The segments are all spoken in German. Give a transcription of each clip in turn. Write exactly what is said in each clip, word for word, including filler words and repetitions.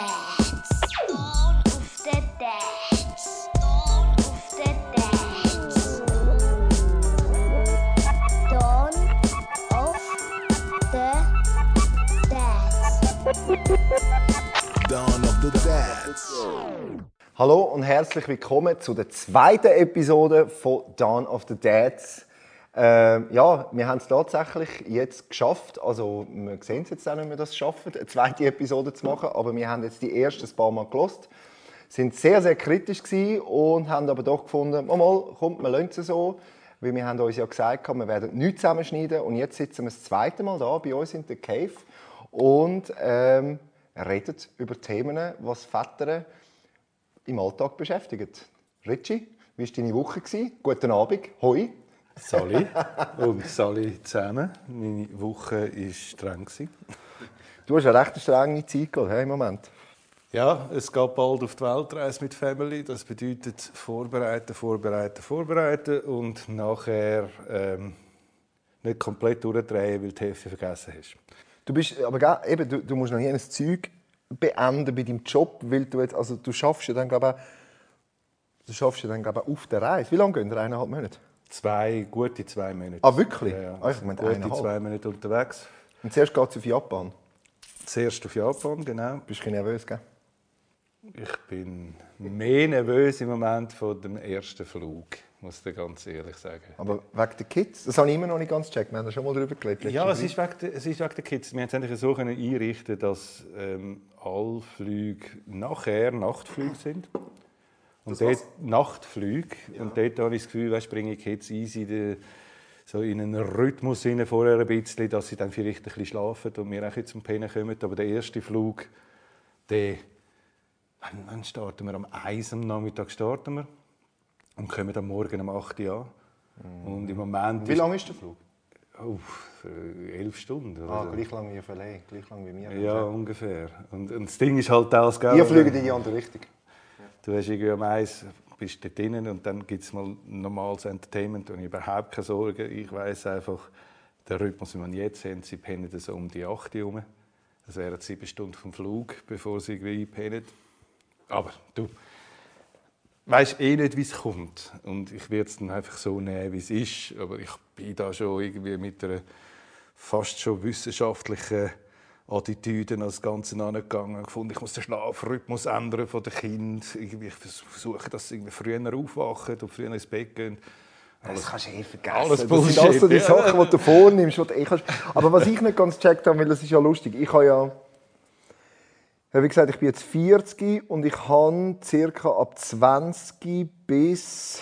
Dads. Dawn of the Dads. Dawn of the Dads. Dawn of the Dads. Dawn of the Dads. Hallo und herzlich willkommen zu der zweiten Episode von Dawn of the Dads. Ähm, ja, wir haben es tatsächlich jetzt geschafft. Also, wir sehen es jetzt auch nicht, wie wir das schaffen, eine zweite Episode zu machen. Aber wir haben jetzt die ersten ein paar Mal gehört. Sind sehr, sehr kritisch gewesen und haben aber doch gefunden, mal, mal kommt, wir lassen es so. Weil wir haben uns ja gesagt, wir werden nichts zusammenschneiden. Und jetzt sitzen wir das zweite Mal da bei uns in der Cave und ähm, reden über Themen, was Väter im Alltag beschäftigen. Richie, wie war deine Woche? Guten Abend, hoi. Sali und Sali zusammen. Meine Woche war streng. Du hast eine recht strenge Zeit gehabt, hey, im Moment. Ja, es geht bald auf die Weltreise mit Family. Das bedeutet vorbereiten, vorbereiten, vorbereiten und nachher ähm, nicht komplett durchdrehen, weil du die Hälfte vergessen hast. Du bist, aber eben, du, du musst noch hier ein Zeug beenden bei deinem Job, weil du jetzt, also du schaffst ja dann, glaube ich, du schaffst ja dann, glaube ich, auf der Reise. Wie lange gehen wir? Eineinhalb Monate? Zwei, gute zwei Monate. Ah, wirklich? Ja, ja. Ah, ich meine, gute eineinhalb. zwei Monate unterwegs. Und zuerst geht es auf Japan. Zuerst auf Japan, genau. Bist du ein bisschen nervös, gell? Ich bin mehr nervös im Moment vor dem ersten Flug, muss ich dir ganz ehrlich sagen. Aber wegen der Kids? Das habe ich immer noch nicht ganz gecheckt. Wir haben da schon mal drüber geredet. Ja, es ist, wegen der, es ist wegen der Kids. Wir haben es endlich so einrichten, dass ähm, alle Flüge nachher Nachtflüge sind. Und dort Nachtflüge. Ja. Und dort habe ich das Gefühl, weißt, bringe ich jetzt easy den, so in einen Rhythmus rein, vorher ein bisschen, dass sie dann vielleicht ein bisschen schlafen und wir auch zum Pennen kommen. Aber der erste Flug, der, wann, wann starten wir? Am eins am Nachmittag starten wir und kommen am Morgen um acht Uhr an. Mhm. Und im Moment Wie lange ist der Flug? Oh, elf Stunden. Ah, so. Gleich lang wie auf L A, gleich lang wie mir. Ja, ungefähr. Und, und das Ding ist halt das, gell? Ihr fliegt in die andere Richtung. Du hast irgendwie am eins, bist dort drinnen und dann gibt es mal normales Entertainment und überhaupt keine Sorgen. Ich weiss einfach, der Rhythmus, den wir jetzt haben, sie pennen so um die acht Uhr. Das wären sieben Stunden vom Flug, bevor sie irgendwie einpennen. Aber du weisst eh nicht, wie es kommt. Und ich werde es dann einfach so nehmen, wie es ist. Aber ich bin da schon irgendwie mit einer fast schon wissenschaftlichen Attitüden an das Ganze angegangen und gefunden, ich muss den Schlafrhythmus ändern von den Kindern. Ich versuche, dass sie irgendwie früher aufwachen und früher ins Bett gehen. Alles, das kannst du eh vergessen. Alles das Bullshit. sind alles so die Sachen, die du vornimmst. Die du eh kannst. Aber was ich nicht ganz gecheckt habe, weil das ist ja lustig, ich habe ja, wie gesagt, ich bin jetzt vierzig und ich habe ca. ab zwanzig bis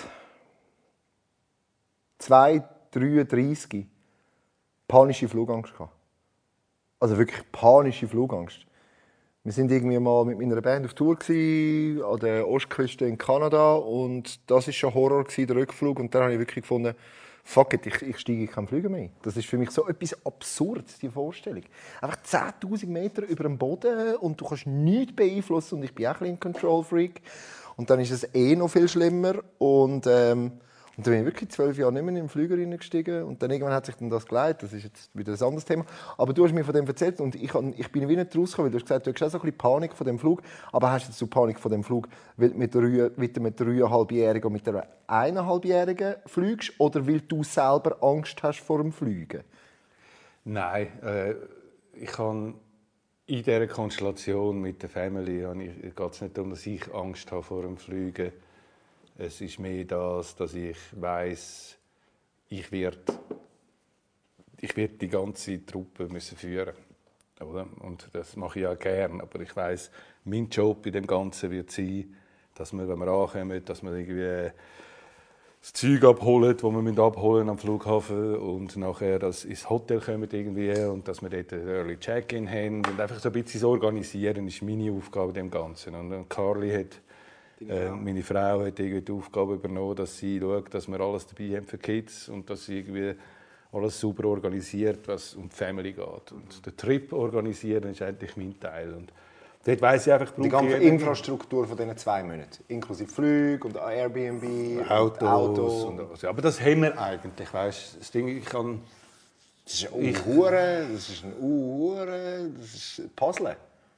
zwei dreiunddreißig panische Flugangst gehabt. Also wirklich panische Flugangst. Wir sind irgendwie mal mit meiner Band auf Tour gewesen, an der Ostküste in Kanada und das war schon Horror gewesen, der Rückflug. Und dann habe ich wirklich gefunden, fuck it, ich, ich steige keinen Flüger mehr. Das ist für mich so etwas Absurdes, die Vorstellung. Einfach zehntausend Meter über dem Boden und du kannst nichts beeinflussen und ich bin auch ein bisschen ein Control-Freak. Und dann ist es eh noch viel schlimmer und ähm, Und dann bin ich wirklich zwölf Jahre nicht mehr in den Flüger gestiegen. Und dann irgendwann hat sich dann das geleitet. Das ist jetzt wieder ein anderes Thema. Aber du hast mir von dem erzählt und ich, ich bin wie nicht rausgekommen, weil du hast gesagt, du hast auch so ein bisschen Panik vor dem Flug. Aber hast du Panik vor dem Flug, weil du mit der, mit der dreieinhalbjährigen und mit der eineinhalbjährigen fliegst? Oder weil du selber Angst hast vor dem Fliegen? Nein, äh, ich habe in dieser Konstellation mit der Family geht es nicht darum, dass ich Angst habe vor dem Fliegen. Es ist mehr das, dass ich weiss, ich werde ich werd die ganze Truppe müssen führen müssen. Und das mache ich auch gerne. Aber ich weiss, mein Job in dem Ganzen wird sein, dass wir, wenn wir ankommen, dass wir irgendwie das Zeug abholen, das wir abholen am Flughafen und nachher das ins Hotel kommen irgendwie und dass wir dort ein Early Check-in haben. Und einfach so ein bisschen so organisieren, ist meine Aufgabe in dem Ganzen. Und Carly hat Äh, meine Frau hat irgendwie die Aufgabe übernommen, dass sie schaut, dass wir alles dabei haben für Kids und dass sie irgendwie alles super organisiert, was um die Family geht. Und den Trip organisieren ist eigentlich mein Teil. Und dort weiss ich einfach, die ganze Infrastruktur von diesen zwei Monaten, inklusive Flüge und Airbnb, Autos. Und Auto. Und also, aber das haben wir eigentlich. Weißt, das Ding, ich kann, das ist ein Uhure, das ist ein Uhure, das ist ein Puzzle.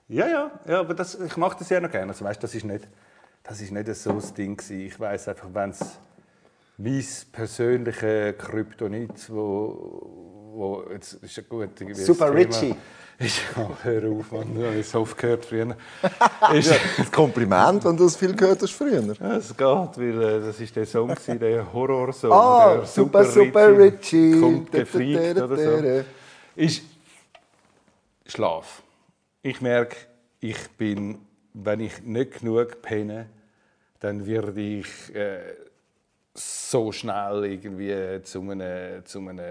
Ja, ja, ja, aber das, ich mache das ja noch gerne. Also, weißt, das ist nicht, das ist nicht so das Ding gewesen. Ich weiss einfach, wenn es mein persönliches Kryptonit, wo, wo jetzt ist ja gut, irgendwie das Super Thema- Richie. Ist, ja, hör auf, Mann, ich habe es oft gehört früher. Ist, Das Kompliment, wenn du das viel gehört hast früher. ja, es geht, weil äh, das war der Song, gewesen, der Horrorsong. Ah, der super, super Richie. Kommt Da, da, gefliegt da, oder da, so. da. Ist Schlaf. Ich merke, ich bin, wenn ich nicht genug penne, dann werde ich äh, so schnell irgendwie zu einem, zu einem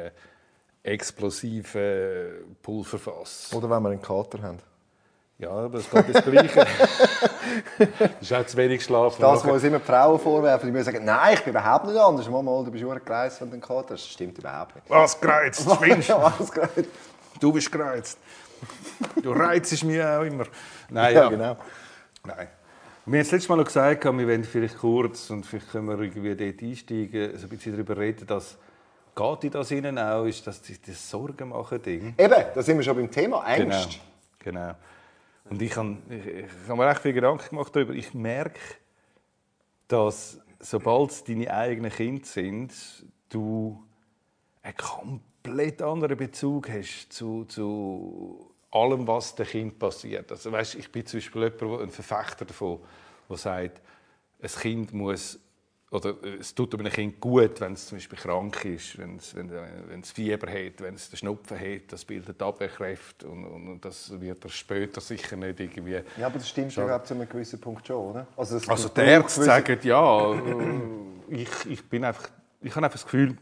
explosiven Pulverfass. Oder wenn wir einen Kater haben. Ja, aber es geht das Gleiche. Das ist auch zu wenig Schlaf. Das, was uns immer die Frauen vorwerfen, die müssen sagen, nein, ich bin überhaupt nicht anders. Mal, mal, du bist nur gereist, wenn du einen Kater hast. Das stimmt überhaupt nicht. Was gereizt, spinnst du? Was gereizt? Du bist gereizt. Du reizest mich auch immer. Nein, Ja, ja. genau. Nein. Wir haben das letzte Mal noch gesagt, wir wollen vielleicht kurz, und vielleicht können wir irgendwie dort einsteigen, so ein bisschen darüber reden, dass geht in das Ihnen auch, ist das das Sorgen machen Ding. Eben, da sind wir schon beim Thema Angst. Genau. genau. Und ich habe, ich, ich habe mir echt viel Gedanken gemacht darüber. Ich merke, dass sobald es deine eigenen Kinder sind, du einen komplett anderen Bezug hast zu, zu allem, was dem Kind passiert. Also, weißt, ich bin zum Beispiel jemand, ein Verfechter davon, der sagt, ein Kind muss, oder es tut einem Kind gut, wenn es zum Beispiel krank ist, wenn es, wenn, wenn es Fieber hat, wenn es den Schnupfen hat, das bildet Abwehrkräfte und, und, und das wird er später sicher nicht irgendwie... Ja, aber das stimmt ja gerade zu einem gewissen Punkt schon, oder? Also, das Also du- die du Ärzte gewisse- sagen, ja, äh, ich, ich, bin einfach, ich habe einfach das Gefühl,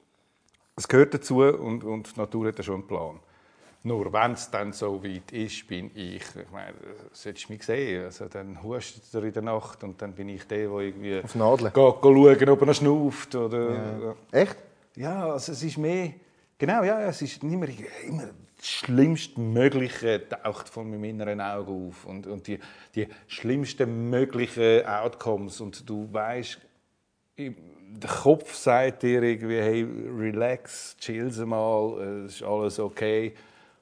es gehört dazu und, und die Natur hat ja schon einen Plan. Nur wenn es dann so weit ist, bin ich, ich meine, solltest du mich sehen, also dann hustet er in der Nacht und dann bin ich der, der irgendwie Auf Nadeln. geht, geht schauen, ob er noch schnauft. Oder, ja. Echt? ja, also es ist mehr, genau, ja, es ist nicht mehr, immer das Schlimmstmögliche taucht von meinem inneren Auge auf und, und die, die schlimmsten möglichen Outcomes und du weißt, der Kopf sagt dir irgendwie, hey, relax, chill mal, es ist alles okay.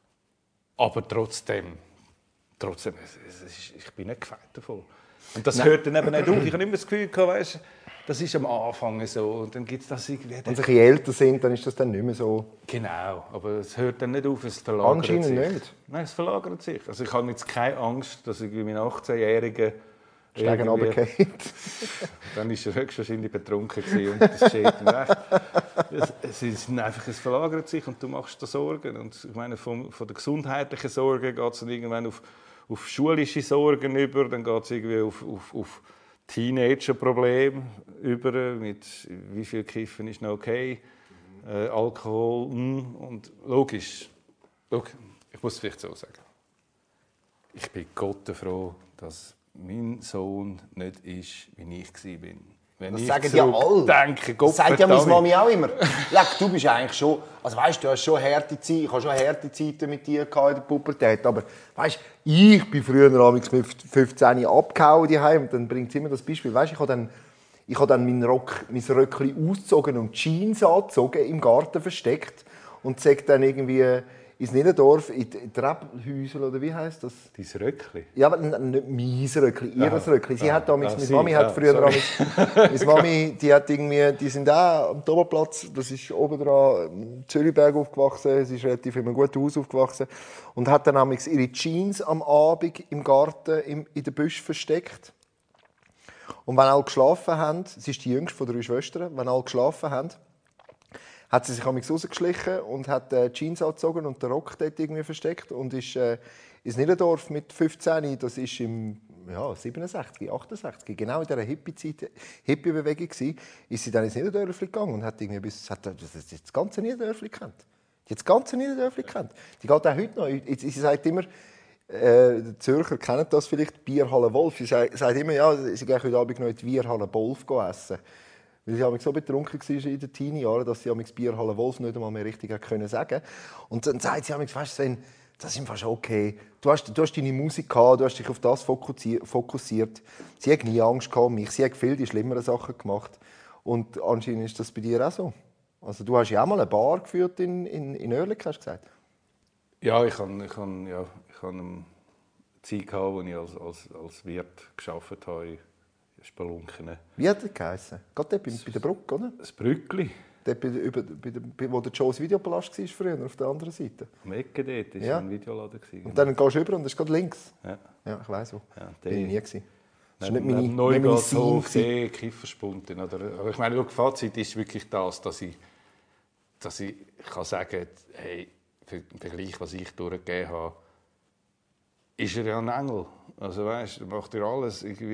Aber trotzdem, trotzdem es ist, ich bin nicht gefeit davon. Und das hört dann eben nicht auf. Ich habe immer das Gefühl, weißt, das ist am Anfang so. Und dann gibt es das irgendwie... Wenn sie ein bisschen älter sind, dann ist das dann nicht mehr so. Genau, aber es hört dann nicht auf, es verlagert Anscheinend sich. nicht. Nein, es verlagert sich. Also ich habe jetzt keine Angst, dass irgendwie mein achtzehnjähriger Steigen irgendwie- runtergefallen. Dann war er höchstwahrscheinlich betrunken gewesen und das steht ihm recht. Es, es, ist einfach, es verlagert sich und du machst dir Sorgen. Und ich meine, von, von der gesundheitlichen Sorge geht es dann irgendwann auf, auf schulische Sorgen über, dann geht es irgendwie auf, auf, auf Teenager-Probleme über, mit wie viel Kiffen ist noch okay, äh, Alkohol mm, und logisch. Schau, ich muss es vielleicht so sagen. Ich bin Gott froh, dass mein Sohn nicht ist, wie ich war. Wenn Das ich sagen ja alle. Denke, Gott Das sagt ja meine verdammt. Mami auch immer. Leck, du bist eigentlich schon, also weißt, du hast schon harte Zeiten, ich habe schon harte Zeiten mit dir gehabt in der Pubertät, aber weißt, ich bin früher amigs mit fünfzehn abgehauen daheim und dann bringt es immer das Beispiel, weißt, ich habe dann, ich habe dann mein, Rock, mein Röckli ausgezogen und Jeans angezogen, im Garten versteckt und sag dann irgendwie ins Niederdorf, in die Treppenhäuser, oder wie heisst das? Dein Röckli? Ja, aber n- nicht mein Röckli, ihr Aha. Röckli. Sie Ah. hat damals, Ah, meine sie, Mami ja, hat früher sorry. damals, meine Mami, die hat irgendwie, die sind auch am Doberplatz, das ist oben dran, im Zürichberg aufgewachsen, sie ist relativ in einem guten Haus aufgewachsen und hat dann damals ihre Jeans am Abend im Garten, im, in den Büschen versteckt. Und wenn alle geschlafen haben, sie ist die jüngste von drei Schwestern, wenn alle geschlafen haben, hat sie sich amigs rausgeschlichen und hat äh, Jeans angezogen und den Rock dort irgendwie versteckt und ist äh, ins Niederdorf mit fünfzehn, das ist im ja, siebenundsechzig, achtundsechzig, genau in dieser Hippie-Zeit, Hippie-Bewegung gsi, ist sie dann ins Niederdörfli gegangen und hat irgendwie bis, hat das, das ganze Niederdörfli kennt. Die hat das ganze Niederdörfli kennt. Die geht auch heute noch. Sie sagt immer, äh, die Zürcher kennen das vielleicht, Bierhalle Wolf. Sie sagt, sagt immer, ja, sie gehen heute Abend noch in die Bierhalle Wolf essen. Weil sie so betrunken war in den Teenie-Jahren, dass sie die Bierhalle Wolf nicht einmal mehr richtig können sagen. Und dann sagt sie, weißt du, das ist fast okay. Du hast, du hast deine Musik gehabt, du hast dich auf das fokussiert. Sie hat nie Angst gehabt um mich. Sie hat viel die schlimmeren Sachen gemacht. Und anscheinend ist das bei dir auch so. Also du hast ja auch mal eine Bar geführt in, in, in Oerlikon, hast du gesagt? Ja, ich habe ich han, ja, ich han, ähm, Zeit gehabt, als ich als, als, als Wirt gearbeitet habe in Spelunken. Wie hat der geheißen? Gerade dort bei, bei der Brücke, oder? Das Brückli. Dort bei, über, bei der, bei, wo der Joe's Videopalast war früher, auf der anderen Seite. Am Ecke dort war Ja. ein Videoladen. Und dann gehst du rüber und das ist gerade links. Ja. Ja, ich weiss wo. Ja, Bin ich nie gewesen. Das ist Neben- nicht meine, neben nicht meine Neugashof, Scene. See, Kifferspunten. Oder? Aber ich meine, schau, Fazit ist wirklich das, dass ich, dass ich kann sagen, hey, für den Vergleich, was ich durchgegeben habe, ist er ja ein Engel. Also weißt, er macht ja alles, irgendwie,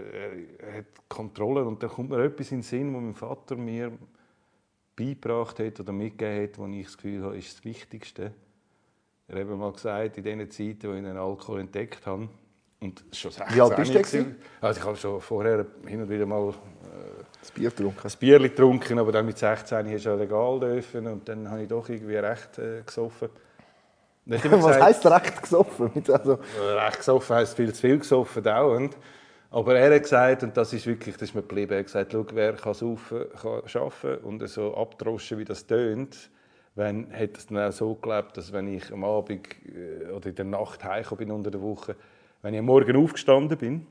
er hat Kontrolle und dann kommt mir etwas in den Sinn, was mein Vater mir beigebracht hat oder mitgegeben hat, wo ich das Gefühl habe, ist das Wichtigste. Er hat mir mal gesagt, in den Zeiten, wo ich den Alkohol entdeckt habe, und schon sechzehn Wie alt bist du denn gewesen. Also ich habe schon vorher hin und wieder mal Das Bier getrunken. ein Bier getrunken, aber dann mit sechzehn ist ja legal dürfen und dann habe ich doch irgendwie recht äh, gesoffen. Dann hat er mir Was gesagt- heisst recht gesoffen? Also, Recht gesoffen heisst viel zu viel gesoffen dauernd. Aber er hat gesagt, und das ist wirklich, das ist mir geblieben, er hat gesagt, schau, wer kann saufen, kann arbeiten und so abdroschen, wie das tönt, wenn, hat es dann auch so gelebt, dass wenn ich am Abend äh, oder in der Nacht heimgekommen bin unter der Woche, wenn ich am Morgen aufgestanden bin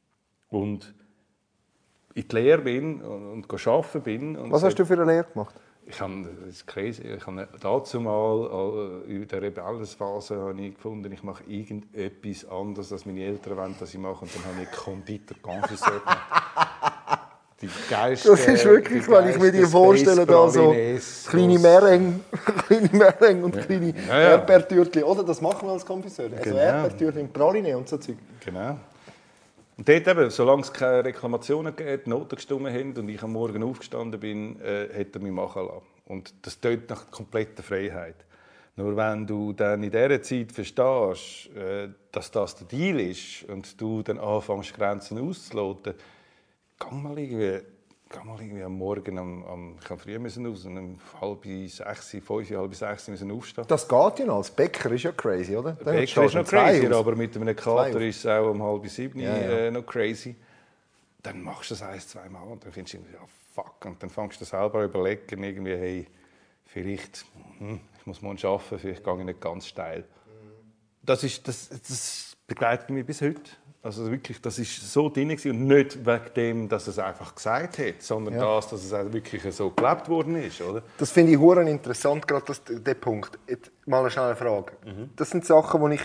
und in die Lehre bin und, und arbeiten bin. Und was hast du für eine Lehre gemacht? Ich habe, das ist crazy, ich habe dazu mal äh, in der Rebellensphase habe ich gefunden, ich mache irgendetwas anderes, als meine Eltern wollen, dass ich mache. Und dann habe ich Konditor Confiseur gemacht. Die geilste, Das ist wirklich, die wenn ich mir die geilste vorstelle, da so Space kleine Pralines. Meringue, kleine Meringue und kleine Ja, ja. Erdbeertürtchen. Oder das machen wir als Konfiseur. Also Genau. Erdbeertürtchen in Praline und so Zeug. Genau. Und dort eben, solange es keine Reklamationen gab, Noten gestimmt haben und ich am Morgen aufgestanden bin, äh, hat er mich machen lassen. Und das tönt nach kompletter Freiheit. Nur wenn du dann in dieser Zeit verstehst, äh, dass das der Deal ist und du dann anfängst, Grenzen auszuloten, geh mal irgendwie, geh mal irgendwie am Morgen, am, am, ich kann früh müssen raus, um halb sechs, fünf, halb sechs müssen aufstehen. Das geht ja noch. Das Bäcker ist ja crazy, oder? Dann Bäcker stehst ist du noch um zwei crazy, auf. aber mit einem Kater auf. ist es auch um halb sieben Ja, ja. Äh, noch crazy. Dann machst du das ein, zwei Mal und dann findest du irgendwie, ja, fuck. Und dann fängst du selber an überlegen, irgendwie, hey, vielleicht, hm, ich muss morgen arbeiten, vielleicht gehe ich nicht ganz steil. Das, ist, das, das begleitet mich bis heute. Also wirklich, das ist so drin gewesen und nicht wegen dem, dass es einfach gesagt hat, sondern Ja. das, dass es auch wirklich so gelebt worden ist, oder? Das finde ich hure interessant, gerade das, der Punkt. Jetzt mal eine schnelle Frage. Das sind Sachen, die ich,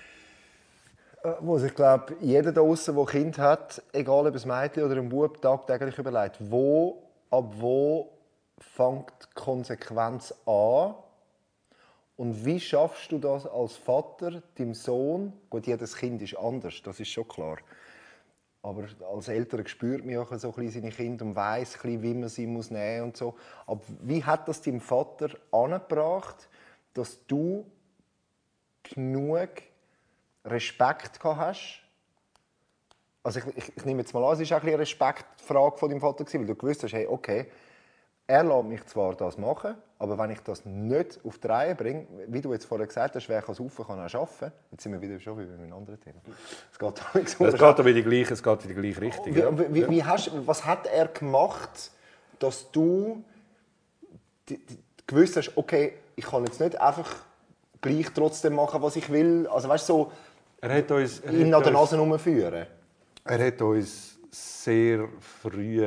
äh, wo ich glaube, jeder da draußen, der Kind hat, egal ob ein Mädchen oder ein Bub, tagtäglich überlegt, wo, ab wo fängt die Konsequenz an und wie schaffst du das als Vater, deinem Sohn, gut, jedes Kind ist anders, das ist schon klar, aber als Eltern spürt man ja so ein bisschen seine Kinder und weiss, ein bisschen, wie man sie muss nehmen und so. Aber wie hat das deinem Vater angebracht, dass du genug Respekt gehabt hast? Also ich, ich, ich nehme jetzt mal an, es war auch ein bisschen eine Respektfrage von deinem Vater, weil du gewusst hast, hey, okay, er lässt mich zwar das machen, aber wenn ich das nicht auf die Reihe bringe, wie du jetzt vorher gesagt hast, wer kann saufen, kann auch arbeiten. Jetzt sind wir wieder schon wie bei einem anderen Thema. Es geht auch nicht so. Es geht aber in die gleiche, es geht in die gleiche Richtung. Wie, ja. wie, wie hast, was hat er gemacht, dass du die, die, gewusst hast, okay, ich kann jetzt nicht einfach gleich trotzdem machen, was ich will. Also weißt du, so Er hat uns, er ihn hat an der uns- Nase herumführen. Er hat uns sehr früh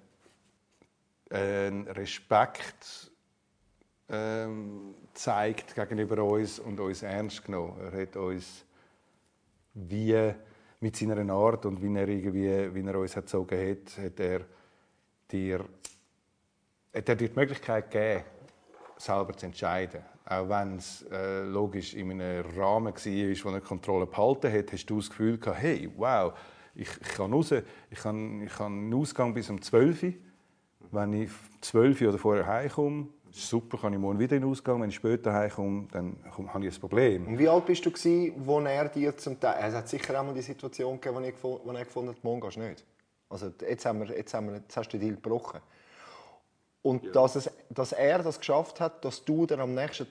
einen Respekt ähm, gezeigt gegenüber uns und uns ernst genommen. Er hat uns wie mit seiner Art und wie er, irgendwie, wie er uns erzogen hat, hat er dir, hat er dir die Möglichkeit gegeben, selber zu entscheiden. Auch wenn es äh, logisch in einem Rahmen war, wo er Kontrolle behalten hat, hast du das Gefühl gehabt, hey, wow, ich, ich kann raus, ich kann, ich kann einen Ausgang bis um zwölf Uhr. Wenn ich um zwölf Uhr oder vorher heimkomme, ist super, kann ich morgen wieder in den Ausgang. Wenn ich später heimkomme, dann habe ich ein Problem. Und wie alt bist du gewesen, wo er dir zum Teil... Es hat sicher auch mal die Situation gegeben, wo, ich, gefo- wo er gefunden hat, morgen gehst du nicht. Also jetzt, haben wir, jetzt, haben wir, jetzt hast du den Deal gebrochen. Und dass, es, dass er das geschafft hat, dass du dann am nächsten Tag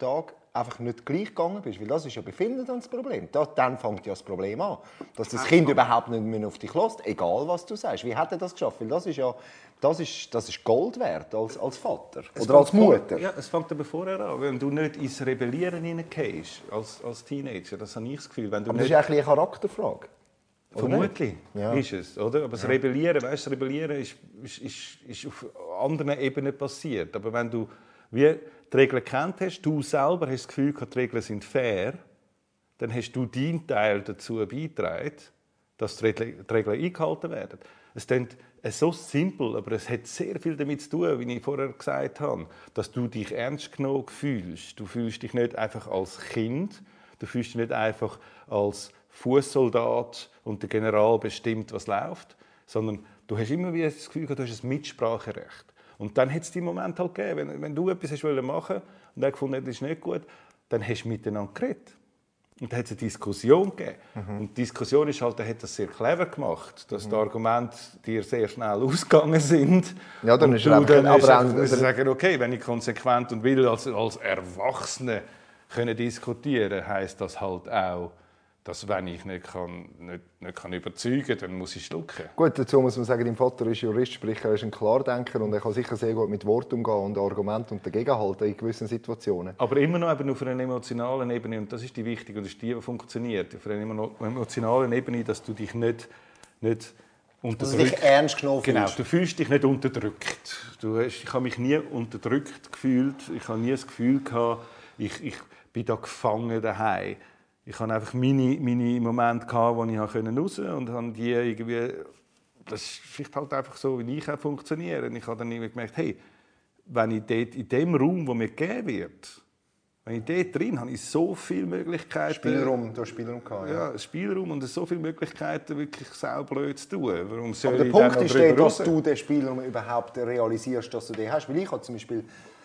einfach nicht gleich gegangen bist. Weil das ist ja bei vielen dann das Problem. Da, dann fängt ja das Problem an. Dass das Kind überhaupt nicht mehr auf dich hört, egal was du sagst. Wie hat er das geschafft? Weil das ist ja das ist, das ist Gold wert als, als Vater Es oder als fängt vor- Mutter. Ja, es fängt aber vorher an. Wenn du nicht ins Rebellieren hineingehst, als, als Teenager, das habe ich das Gefühl. Wenn du Aber das nicht ist eigentlich eine Charakterfrage. Oder Vermutlich Ja. ist es, oder? Aber das Rebellieren, weißt, das Rebellieren ist, ist, ist, ist auf anderen Ebenen passiert. Aber wenn du wie die Regeln kennt hast, du selber hast das Gefühl, die Regeln sind fair, dann hast du deinen Teil dazu beigetragen, dass die Regeln, die Regeln eingehalten werden. Es klingt so simpel, aber es hat sehr viel damit zu tun, wie ich vorher gesagt habe, dass du dich ernst genommen fühlst. Du fühlst dich nicht einfach als Kind, du fühlst dich nicht einfach als Fußsoldat und der General bestimmt, was läuft, sondern du hast immer wieder das Gefühl, du hast ein Mitspracherecht. Und dann hat es die Moment halt gegeben, wenn, wenn du etwas hast machen wolltest und er gefunden hat, das ist nicht gut, dann hast du miteinander geredet. Und dann hat es eine Diskussion gegeben. Mhm. Und die Diskussion ist halt, er hat das sehr clever gemacht, dass mhm. die Argumente dir sehr schnell ausgegangen sind. Ja, dann und ist du er dann aber aber auch, musst sagen, okay, wenn ich konsequent und will als, als Erwachsene können diskutieren, heisst das halt auch, dass wenn ich nicht, kann, nicht, nicht kann überzeugen kann, dann muss ich schlucken. Gut, dazu muss man sagen, dein Vater ist Jurist, sprich er ist ein Klardenker und er kann sicher sehr gut mit Worten umgehen und Argumenten und dagegenhalten in gewissen Situationen. Aber immer noch eben auf einer emotionalen Ebene, und das ist die wichtige, und das ist die, die funktioniert, auf einer emotionalen Ebene, dass du dich nicht, nicht unterdrückt. Dass du dich ernst genommen fühlst. Genau, du fühlst dich nicht unterdrückt. Du hast, ich habe mich nie unterdrückt gefühlt, ich habe nie das Gefühl gehabt, ich, ich bin da gefangen daheim. Ich hatte einfach meine, meine Momente, wo ich raus konnte und habe die irgendwie, das ist vielleicht halt einfach so, wie ich auch funktioniere. Ich habe dann gemerkt, hey, wenn ich dort in dem Raum, wo mir gegeben wird, wenn ich dort drin habe, ich so viele Möglichkeiten. Spielraum, du hast Spielraum gehabt, ja. Ja, Spielraum und so viele Möglichkeiten, wirklich saublöd zu tun. Warum soll Aber der ich Punkt dann ist noch der, drüber dass raus? du den Spielraum überhaupt realisierst, dass du den hast. Weil ich habe zum Beispiel,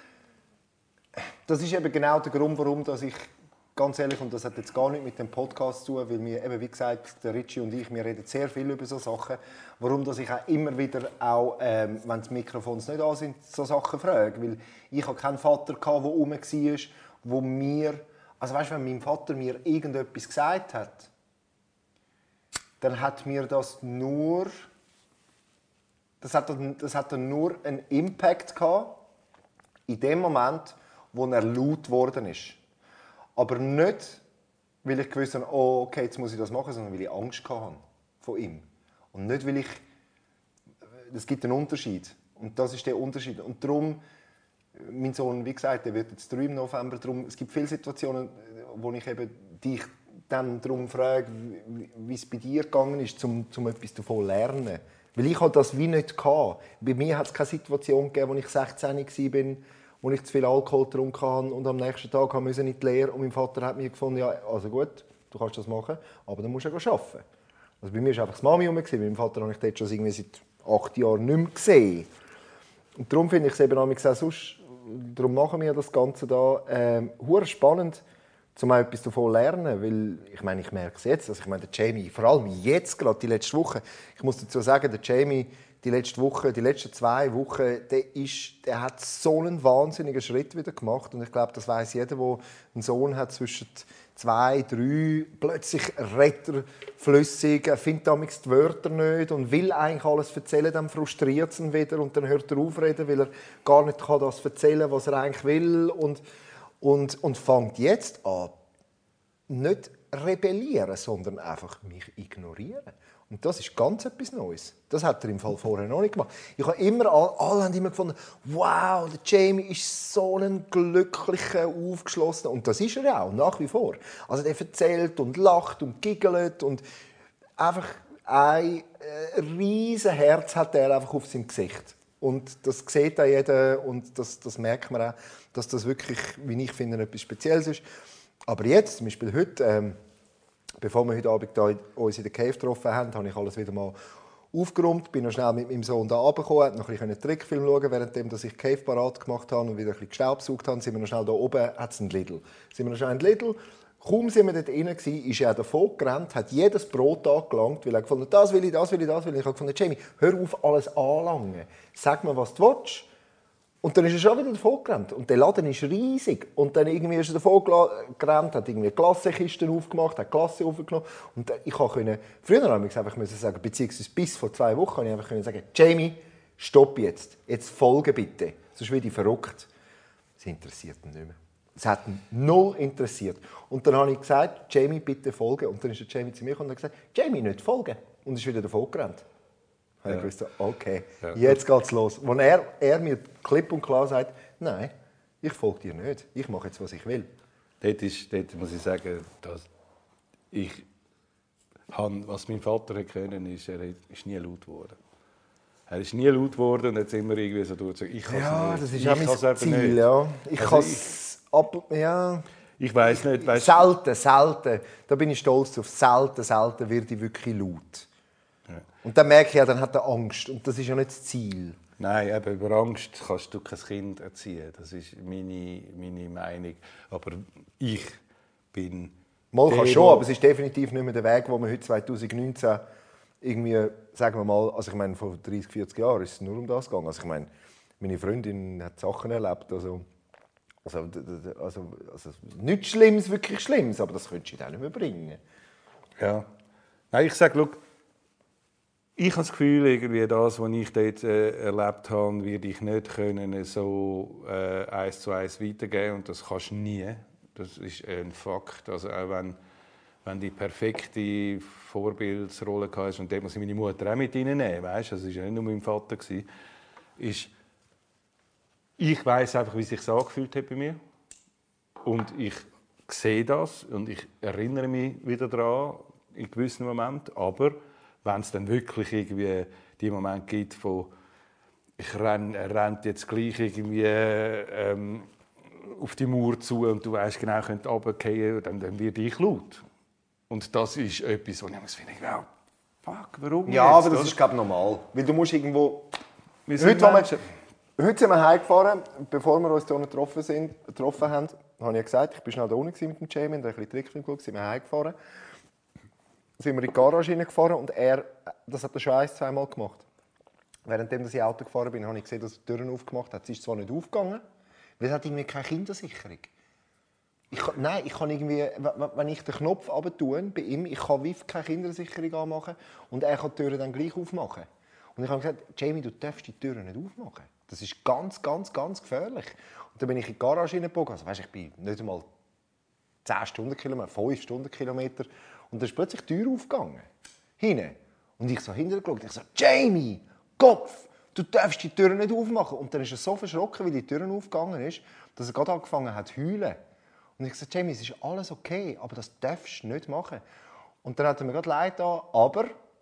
das ist eben genau der Grund, warum dass ich ganz ehrlich, und das hat jetzt gar nicht mit dem Podcast zu tun, weil wir, eben wie gesagt, der Richie und ich, wir reden sehr viel über so Sachen. Warum dass ich auch immer wieder, auch, ähm, wenn die Mikrofons nicht an sind, so Sachen frage. Weil ich hatte keinen Vater, der rum war, wo mir, also weißt, wenn mein Vater mir irgendetwas gesagt hat, dann hat mir das nur, das hat, das hat dann nur einen Impact gehabt, in dem Moment, wo er laut geworden ist. Aber nicht, weil ich gewusst habe, oh, okay, jetzt muss ich das machen, sondern weil ich Angst hatte von ihm. Und nicht, weil ich... Es gibt einen Unterschied. Und das ist der Unterschied. Und darum, mein Sohn, wie gesagt, der wird jetzt drei im November. Darum, es gibt viele Situationen, wo ich eben dich dann darum frage, wie es bei dir gegangen ist, um, um etwas davon zu lernen. Weil ich hatte das wie nicht gehabt. Bei mir hat es keine Situation gegeben, als ich sechzehn war, wo ich zu viel Alkohol getrunken habe und am nächsten Tag musste ich in die Lehre. Und mein Vater hat mir gefunden, ja, also gut, du kannst das machen, aber dann musst du ja arbeiten. Also bei mir war einfach das Mami herum. Bei meinem Vater habe ich dort schon irgendwie seit acht Jahren nicht mehr gesehen. Und darum finde ich es eben auch sonst, darum machen wir das Ganze da ähm, hure spannend, um auch etwas davon zu lernen. Weil, ich meine, ich merke es jetzt, also ich meine, der Jamie, vor allem jetzt gerade, die letzte Woche, ich muss dazu sagen, der Jamie, die letzte Woche, die letzten zwei Wochen, der, ist, der hat so einen wahnsinnigen Schritt wieder gemacht. Und ich glaube, das weiss jeder, der einen Sohn hat zwischen zwei, drei, plötzlich redet er flüssig, er findet damals die Wörter nicht und will eigentlich alles erzählen, dann frustriert es ihn wieder und dann hört er auf reden, weil er gar nicht kann das erzählen, was er eigentlich will und, und, und fängt jetzt an, nicht rebellieren, sondern einfach mich ignorieren. Und das ist ganz etwas Neues. Das hat er im Fall vorher noch nicht gemacht. Ich habe immer, alle haben immer gefunden, wow, der Jamie ist so ein glücklicher, aufgeschlossener. Und das ist er auch, nach wie vor. Also der erzählt und lacht und giggelt und einfach ein äh, riesen Herz hat er einfach auf seinem Gesicht. Und das sieht auch jeder und das, das merkt man auch, dass das wirklich, wie ich finde, etwas Spezielles ist. Aber jetzt, zum Beispiel heute, ähm, bevor wir heute Abend da uns in der Cave getroffen haben, habe ich alles wieder mal aufgeräumt, bin noch schnell mit meinem Sohn da runtergekommen, konnte noch ein einen Trickfilm schauen, währenddem ich die Cave parat gemacht habe und wieder ein bisschen gestaubsaugt habe, sind wir noch schnell da oben, hat es einen Lidl. Sind wir noch schnell in Lidl, kaum sind wir dort drin gewesen, ist er davon gerannt, hat jedes Brot angelangt, weil er gefunden hat, das will ich, das will ich, das will ich. Ich habe gefunden, Jamie, hör auf, alles anlangen. Sag mir, was du willst. Und dann ist er schon wieder davon gerannt. Und der Laden ist riesig. Und dann irgendwie ist er davon gerannt, hat irgendwie Klassenkisten aufgemacht, hat Klasse aufgenommen. Und ich konnte, früher habe ich einfach sagen, beziehungsweise bis vor zwei Wochen, konnte ich einfach sagen, Jamie, stopp jetzt. Jetzt folge bitte. Sonst werde ich verrückt. Das interessiert ihn nicht mehr. Es hat ihn null interessiert. Und dann habe ich gesagt, Jamie, bitte folgen. Und dann ist der Jamie zu mir gekommen und hat gesagt, Jamie, nicht folgen. Und ist wieder davon gerannt. Ja. Ich wusste, okay, ja. Jetzt geht's los. Als er, er mir klipp und klar sagt, nein, ich folge dir nicht. Ich mache jetzt, was ich will. Dort, ist, dort muss ich sagen, dass ich, was mein Vater können, ist, er ist nie laut geworden. Er ist nie laut geworden und hat immer irgendwie so durchgesagt, ich kann es ja, nicht. Das ist ich auch mein Ziel, nicht. Ja. Ich also kann es ab... Ja. Ich weiss nicht. Weißt, selten, selten. Da bin ich stolz drauf. Selten, selten werde ich wirklich laut. Ja. Und dann merke ich ja, dann hat er Angst. Und das ist ja nicht das Ziel. Nein, eben über Angst kannst du kein Kind erziehen. Das ist meine, meine Meinung. Aber ich bin... Mal kann schon, aber es ist definitiv nicht mehr der Weg, den wir heute zwanzig neunzehn irgendwie, sagen wir mal, also ich meine, vor dreißig, vierzig Jahren ist es nur um das gegangen. Also ich meine, meine Freundin hat Sachen erlebt, also, also, also, also nichts Schlimmes, wirklich Schlimmes, aber das könntest du auch nicht mehr bringen. Ja. Nein, ich sage, schau, ich habe das Gefühl, irgendwie das, was ich dort äh, erlebt habe, werde ich nicht können, so äh, eins zu eins weitergeben und das kannst du nie. Das ist ein Fakt. Also auch wenn wenn die perfekte Vorbildsrolle hast, und dort muss ich meine Mutter auch mit reinnehmen, weißt? Das war ja nicht nur mein Vater, ist, ich weiss einfach, wie es sich angefühlt hat bei mir. Und ich sehe das und ich erinnere mich wieder daran in gewissen Momenten. Aber wenn es dann wirklich irgendwie die Momente gibt, wo ich renn, er rennt jetzt gleich irgendwie ähm, auf die Mauer zu und du weißt genau, er könnte runterfallen, dann, dann werde ich laut. Und das ist etwas, wo ich mir finde, wow, fuck, warum Ja, jetzt, aber das oder? ist, glaube ich, normal. Weil du musst irgendwo... Wir Heute, sind wo wir, Menschen. heute sind wir heimgefahren, bevor wir uns hier getroffen, sind, getroffen haben, habe ich gesagt, ich war schnell da unten mit dem Jamie, da ein bisschen Trickfilm geschaut, sind wir heimgefahren. Sind wir in die Garage hineingefahren und er, das hat er schon ein, zweimal gemacht. Währenddem ich Auto gefahren bin, habe ich gesehen, dass er die Türen aufgemacht hat. Sie ist zwar nicht aufgegangen, weil es hat irgendwie keine Kindersicherung. Ich, nein, ich kann irgendwie, wenn ich den Knopf runter bei ihm, ich kann wie keine Kindersicherung anmachen und er kann die Türen dann gleich aufmachen. Und ich habe gesagt, Jamie, du darfst die Türen nicht aufmachen. Das ist ganz, ganz, ganz gefährlich. Und dann bin ich in die Garage hineingebogen. Also, weißt, ich bin nicht einmal zehn Stundenkilometer, fünf Stundenkilometer. Und dann ist plötzlich die Tür aufgegangen. Hinten. Und ich so hinterher geschaut. Ich so, Jamie, Kopf, du darfst die Türen nicht aufmachen. Und dann ist er so verschrocken, weil die Türen aufgegangen ist, dass er gerade angefangen hat zu heulen. Und ich sagte, Jamie, es ist alles okay, aber das darfst du nicht machen. Und dann hat er mir gerade leid getan, aber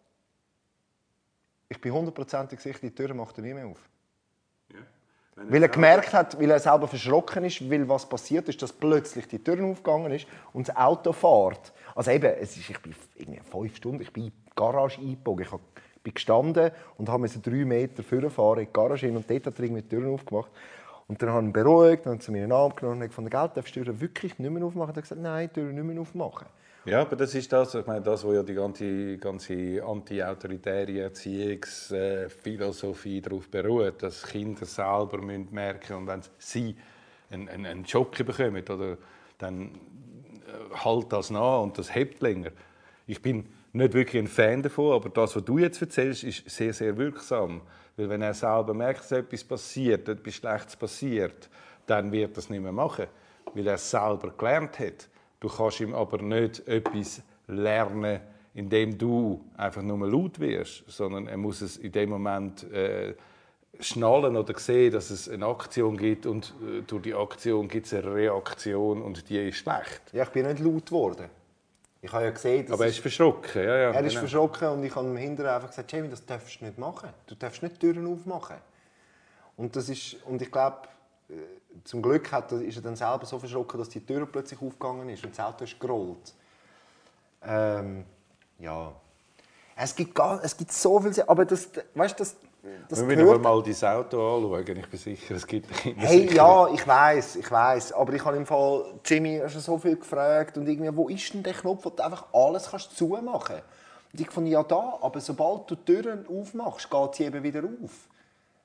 ich bin hundertprozentig sicher, die Tür macht er nie mehr auf. Ja. Weil er gemerkt hat, weil er selber verschrocken ist, weil was passiert ist, dass plötzlich die Tür aufgegangen ist und das Auto fährt. Also eben, es ist, ich bin irgendwie fünf Stunden, ich bin in die Garage eingebogen. Ich bin gestanden und musste drei Meter vorfahren in die Garage hin und dort hat er irgendwie die Tür aufgemacht. Und dann habe ich ihn beruhigt, dann hat sie mir einen Arm genommen und gesagt, Geld darfst du die Tür wirklich nicht mehr aufmachen? Und er hat gesagt, nein, die Tür nicht mehr aufmachen. Ja, aber das ist das, ich meine, das, wo ja die ganze, ganze anti-autoritäre Erziehungsphilosophie darauf beruht, dass Kinder selber müssen merken und wenn sie einen, einen, einen Schock bekommen, oder, dann halt das nach und das hebt länger. Ich bin nicht wirklich ein Fan davon, aber das, was du jetzt erzählst, ist sehr, sehr wirksam. Weil wenn er selber merkt, dass etwas passiert, etwas Schlechtes passiert, dann wird er es nicht mehr machen, weil er es selber gelernt hat. Du kannst ihm aber nicht etwas lernen, indem du einfach nur laut wirst, sondern er muss es in dem Moment äh, schnallen oder sehen, dass es eine Aktion gibt und äh, durch die Aktion gibt es eine Reaktion und die ist schlecht. Ja, ich bin nicht laut geworden. Ich habe ja gesehen, dass aber er ist verschrocken. Ja, ja, er ist genau. verschrocken und ich habe ihm hinterher einfach gesagt, Jamie, das darfst du nicht machen. Du darfst nicht die Türen aufmachen. Und, das ist, und ich glaube, zum Glück hat, ist er dann selber so verschrocken, dass die Tür plötzlich aufgegangen ist und das Auto ist gerollt. Ähm, ja. Es gibt, gar, es gibt so viel, aber das, weißt, das, das wir müssen aber mal dein Auto anschauen. Ich bin sicher, es gibt Hey, ja, ich weiss, ich weiss. Aber ich habe im Fall Jimmy schon so viel gefragt und irgendwie, wo ist denn der Knopf, wo du einfach alles kannst zumachen kannst? Und ich fand, ja da, aber sobald du die Türen aufmachst, geht sie eben wieder auf.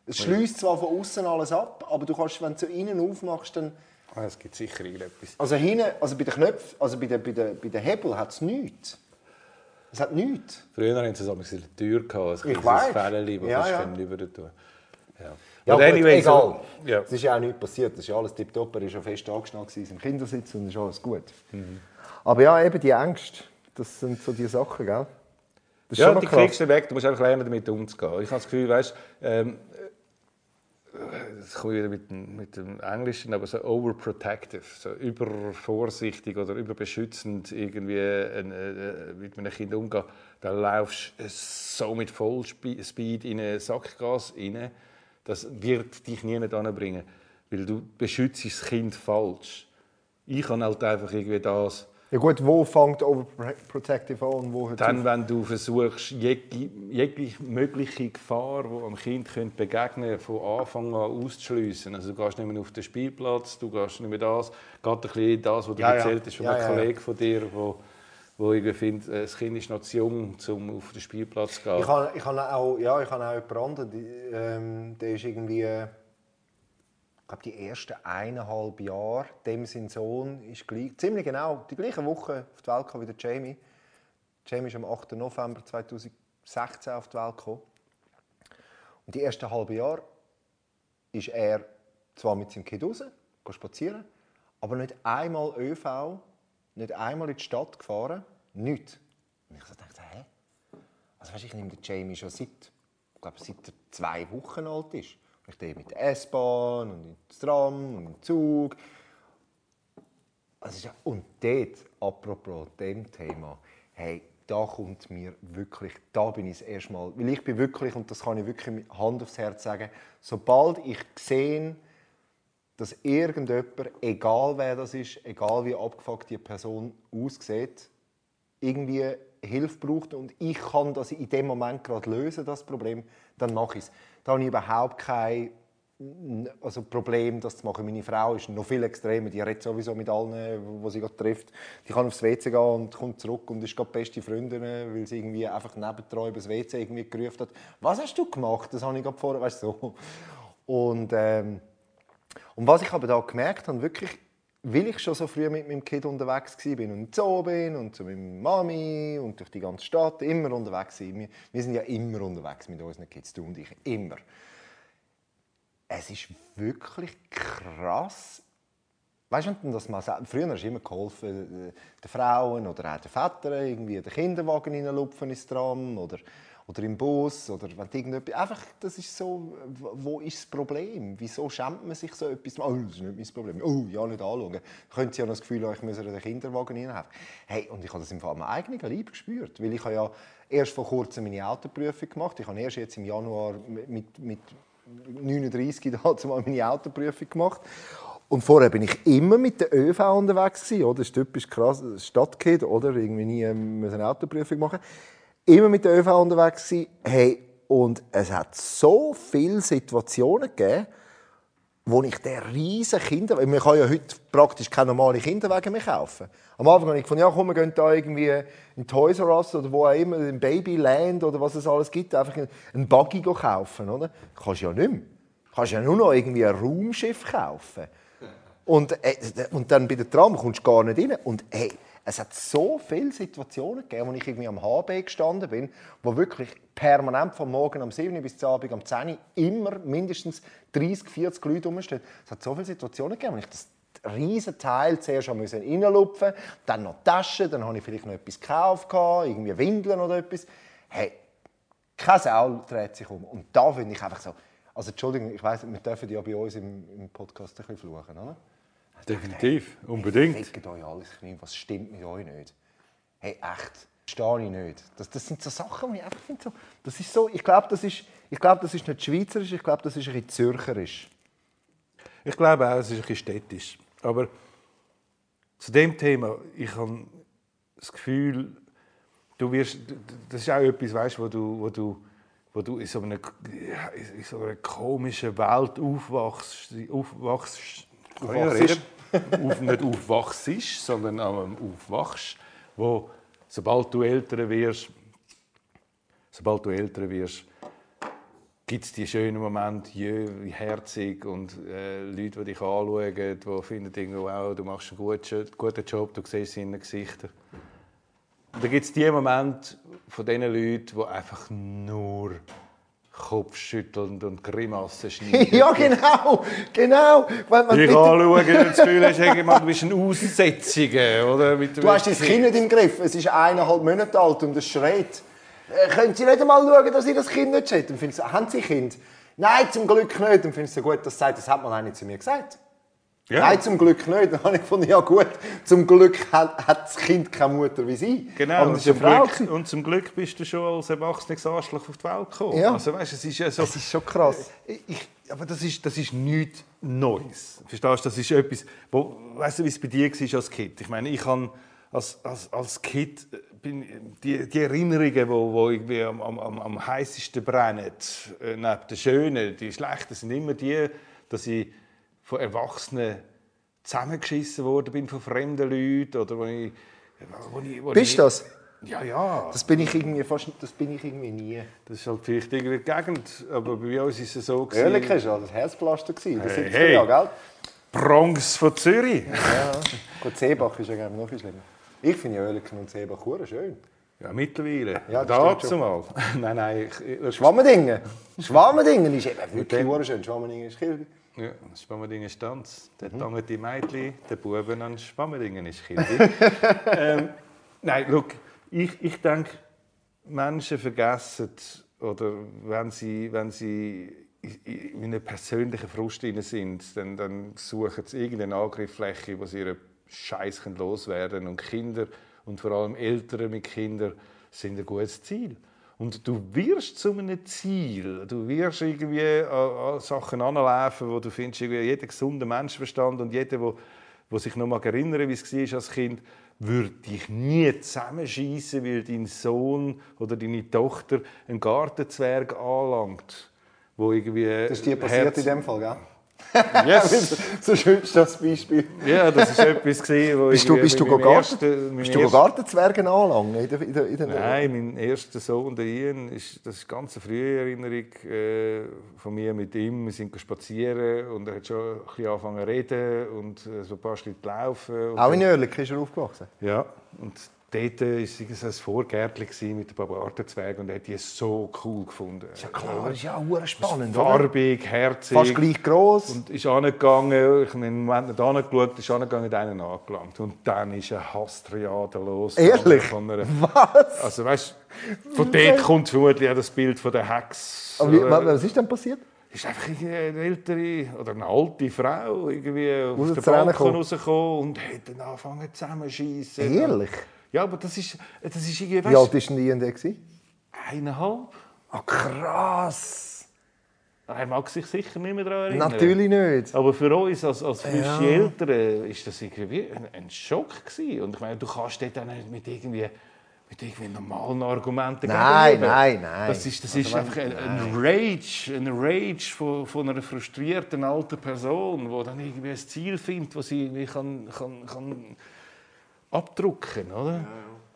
Es schließt zwar von außen alles ab, aber du kannst, wenn du so innen aufmachst, dann... Ah, es gibt sicher irgendetwas. Also hinten, also bei den Knöpfen, also bei den, bei den, bei den Hebel hat es nichts. Es hat nichts. Früher hatten sie eine Tür, gehabt, ein Ich kleines weiss. Fällchen, das Ja, kannst ja. du rüber tun. Ja, Ja, aber gut, anyway, egal. So, ja. Es ist ja auch nichts passiert. Das ist ja alles tipptopp. Er war ja fest angeschnallt im Kindersitz und ist alles gut. Mhm. Aber ja, eben die Ängste, das sind so die Sachen, gell? Das ist Ja, schon noch die krass. kriegst du weg. Du musst einfach lernen, damit umzugehen. Ich habe das Gefühl, weißt, ähm, das kommt wieder mit dem, mit dem Englischen, aber so overprotective, so übervorsichtig oder überbeschützend irgendwie äh, äh, mit einem Kind umgehen. Da laufst du so mit Vollspeed in eine Sackgasse rein, das wird dich nie anbringen, weil du beschützt das Kind falsch. Ich kann halt einfach irgendwie das. Ja gut, wo fängt Overprotective an und wo hört es Dann, auf? wenn du versuchst, jegliche, jegliche mögliche Gefahr, die am Kind begegnen könnte, von Anfang an auszuschliessen. Also du gehst nicht mehr auf den Spielplatz, du gehst nicht mehr das. Geht ein bisschen das, was du Ja, ja. erzählt hast von Ja, einem ja, ja. Kollegen von dir, wo, wo ich finde, das Kind ist noch zu jung, um auf den Spielplatz zu gehen. Ich habe, ich habe auch, ja, ich habe auch jemanden anderen, die, ähm, der ist irgendwie, ich glaube, die ersten eineinhalb Jahre, dem sein Sohn ist gleich, ziemlich genau die gleiche Woche auf die Welt gekommen wie der Jamie. Jamie ist am achten November zweitausendsechzehn auf die Welt gekommen. Und die ersten halbe Jahre ist er zwar mit seinem Kind raus, spazieren, aber nicht einmal ÖV, nicht einmal in die Stadt gefahren, nichts. Und ich dachte, hä? Also weißt, ich nehme den Jamie schon seit, ich glaube, seit er zwei Wochen alt ist. Ich gehe mit der S-Bahn und ins Tram und im Zug. Also, und dort, apropos dem Thema, hey, da kommt mir wirklich, da bin ich das erste Mal, weil ich bin wirklich, und das kann ich wirklich mit Hand aufs Herz sagen, sobald ich sehe, dass irgendjemand, egal wer das ist, egal wie abgefuckt die Person aussieht, irgendwie Hilfe braucht und ich kann das in dem Moment gerade lösen, das Problem, dann mache ich es. Da habe ich überhaupt kein also Problem, das zu machen. Meine Frau ist noch viel extremer, die redet sowieso mit allen, die sie gerade trifft. Die kann aufs W C gehen und kommt zurück und ist gerade beste Freundin, weil sie irgendwie einfach nebendran über das W C irgendwie gerufen hat. «Was hast du gemacht?» Das habe ich gerade vorher, weißt du, so. Und, ähm, und was ich aber da gemerkt habe, wirklich, weil ich schon so früh mit meinem Kind unterwegs war und im Zoo bin und zu meiner Mami und durch die ganze Stadt immer unterwegs war. Wir, wir sind ja immer unterwegs mit unseren Kids, du und ich, immer. Es ist wirklich krass. Weißt du, wenn das mal sagt, früher hast du immer geholfen, den Frauen oder auch den Vätern, irgendwie den Kinderwagen hineinlupfen ins Tram oder, oder im Bus oder wenn irgendetwas. Einfach, das ist so, wo ist das Problem? Wieso schämt man sich so etwas? Oh, das ist nicht mein Problem. Oh, ja, nicht anschauen. Dann können sie ja noch das Gefühl haben, ich muss den Kinderwagen hineinhelfen. Hey, und ich habe das im Fall am eigenen Leib gespürt, weil ich habe ja erst vor kurzem meine Autoprüfung gemacht. Ich habe erst jetzt im Januar mit, mit neununddreißig da zumal meine Autoprüfung gemacht. Und vorher bin ich immer mit der ÖV unterwegs gewesen, oder? Das ist typisch krass, Stadtkind, oder? Irgendwie nie eine Autoprüfung machen. Immer mit der ÖV unterwegs gewesen. Hey, und es hat so viele Situationen gegeben, wo ich den riesen Kinderwagen... Man kann ja heute praktisch keine normalen Kinderwagen mehr kaufen. Am Anfang habe ich gedacht, ja komm, wir gehen da irgendwie in Toys R Us oder wo auch immer, in Babyland oder was es alles gibt, einfach einen Buggy kaufen, oder? Das kannst du ja nicht mehr. Du kannst ja nur noch irgendwie ein Raumschiff kaufen. Und, äh, und dann bei der Tram kommst du gar nicht rein. Und hey, es hat so viele Situationen gegeben, wo ich irgendwie am H B gestanden bin, wo wirklich permanent vom Morgen um sieben Uhr bis zum Abend um zehn Uhr immer mindestens dreißig, vierzig Leute rumstehen. Es hat so viele Situationen gegeben, wo ich das riesen Teil zuerst reinlupfen musste, dann noch Taschen, dann habe ich vielleicht noch etwas gekauft, irgendwie Windeln oder etwas. Hey, keine Sau dreht sich um. Und da finde ich einfach so, also Entschuldigung, ich weiss, wir dürfen ja bei uns im, im Podcast ein bisschen fluchen, oder? Definitiv, unbedingt. Hey, fickt euch alles, was stimmt mit euch nicht? Hey, echt, verstehe ich nicht. Das, das sind so Sachen, die ich einfach finde, so, das ist so, ich glaube, das ist, ich glaube, das ist nicht schweizerisch, ich glaube, das ist ein bisschen zürcherisch. Ich glaube auch, es ist ein bisschen städtisch. Aber zu dem Thema, ich habe das Gefühl, du wirst, das ist auch etwas, weißt, wo du, wo du, wo du in so einer, in so einer komischen Welt aufwachst, aufwachst, aufwachst auf, nicht aufwachst, sondern auch aufwachst, wo, sobald du älter wirst, sobald du älter wirst, gibt es die schönen Momente, jö, wie herzig und äh, Leute, die dich anschauen, die finden, irgendwie, wow, du machst einen guten, guten Job, du siehst es in den Gesichtern. Und dann gibt es die Momente von diesen Leuten, die einfach nur kopfschüttelnd und Grimassen schneiden. Ja, genau, genau. Wenn man Dich bitte- anschauen und das Gefühl hast, hey, Mann, du bist ein Aussätziger. Oder? Mit, Du hast dein Kind nicht im Griff, es ist eineinhalb Monate alt und es schreit. Äh, können Sie nicht einmal schauen, dass Sie das Kind nicht schreit? Und findest du, haben Sie Kind? Nein, zum Glück nicht. Und findest du gut, das sagt, das hat man eigentlich zu mir gesagt. Ja. Nein, zum Glück nicht. Dann habe ich gefunden, ja gut, zum Glück hat, hat das Kind keine Mutter wie Sie. Genau, Aber und das ist zum, eine Frau. Glück, und zum Glück bist du schon als erwachsenes Arschloch auf die Welt gekommen. Ja. Also, weißt, es ist ja so, Das ist schon krass. ich, aber das ist, das ist nichts Neues. Verstehst du? Das ist etwas, wo, weißt du, wie es bei dir war als Kind? Ich meine, ich habe als, als, als Kind bin, die, die Erinnerungen, die wo, wo irgendwie am, am, am heißesten brennen, äh, neben den schönen, die schlechten, sind immer die, dass ich von Erwachsenen zusammengeschissen worden bin von fremden Leuten oder wo ich, wo ich, wo Bist ich, du das? Ja, ja. Das bin ich irgendwie fast, das bin ich irgendwie nie. Das ist halt vielleicht irgendwie die Gegend, aber bei uns ist es so gewesen. Ehrlich, war das Herzpflaster gewesen, das Hey, siebziger hey. Jahre, gell? Bronx von Zürich. Ja. Gut, Seebach ist ja glaube ich, noch viel schlimmer. Ich finde ja Oerlikon und Seebach hure schön. Ja, mittlerweile. Ja, das stimmt schon. Dazumal. Nein, nein. Ich, ich, Schwammendingen. Schwammendingen ist eben wirklich hure schön. Schwammendingen ist Kilby. ja, Schwammendingen Stanz. Dort mhm. hängen die Mädchen, der Buben an Schwammendingen ist Kilby. ähm, nein, schau, ich, ich denke, Menschen vergessen, oder wenn sie, wenn sie in einer persönlichen Frust drin sind, dann, dann suchen sie irgendeine Angriffsfläche, wo sie ihren Scheiß loswerden können. Und Kinder, und vor allem Eltern mit Kindern, sind ein gutes Ziel. Und du wirst zu einem Ziel. Du wirst irgendwie an, an Sachen anlaufen, wo du findest, jeder gesunde Menschenverstand und jeder, der, der sich noch mal erinnern, wie es war als Kind, würde dich nie zusammenschießen, weil dein Sohn oder deine Tochter einen Gartenzwerg anlangt. Wo irgendwie Das ist dir passiert Herz- in dem Fall, gell? Yes. So schön ist das Beispiel. Ja, das ist etwas gewesen, wo Bist du, ich bist du, mit meinem Garten, ersten- bist meinem du ersten- Gartenzwergen anlangen? In der, in der, in der Nein, mein erster Sohn, der Ian, ist, das ist eine ganz frühe Erinnerung äh, von mir mit ihm. Wir sind spazieren und er hat schon ein bisschen angefangen zu reden und äh, so ein paar Schritte laufen. Und Auch in Oerlikon ist er aufgewachsen? Ja, und dort war es ein Vorgärtchen mit ein paar Gartenzwergen und er hat die so cool gefunden. Ja klar, das ist ja auch spannend, oder? Farbig, herzig. Fast gleich gross. Und ist angegangen, ich habe im Moment nicht angeschaut, ist angegangen und einen angelangt. Und dann ist eine Hasstriade los. Ehrlich? Von einer, Was? also weißt, von dort kommt vermutlich auch das Bild von der Hex. Aber wie, Oder- was ist denn passiert? ist einfach irgendwie eine ältere oder eine alte Frau irgendwie auf den Rauszurennen Balkon gekommen. rausgekommen und hat dann angefangen zusammenschießen. Ehrlich? Ja, aber das ist, das ist irgendwie, Wie alt weißt, war denn die denn? gewesen? eineinhalb. Ah, krass. Er mag sich sicher nicht mehr daran erinnern. Natürlich nicht. Aber für uns als, als frische Ja. Eltern ist das irgendwie ein, ein Schock gewesen. Und ich meine, du kannst dort auch nicht mit irgendwie, mit irgendwie normalen Argumenten Nein, gegenüber. nein, nein. Das ist, das Also ist wenn- einfach ein, ein Rage, ein Rage von, von einer frustrierten alten Person, die dann irgendwie ein Ziel findet, das sie irgendwie kann, kann, kann abdrucken, oder? Ja.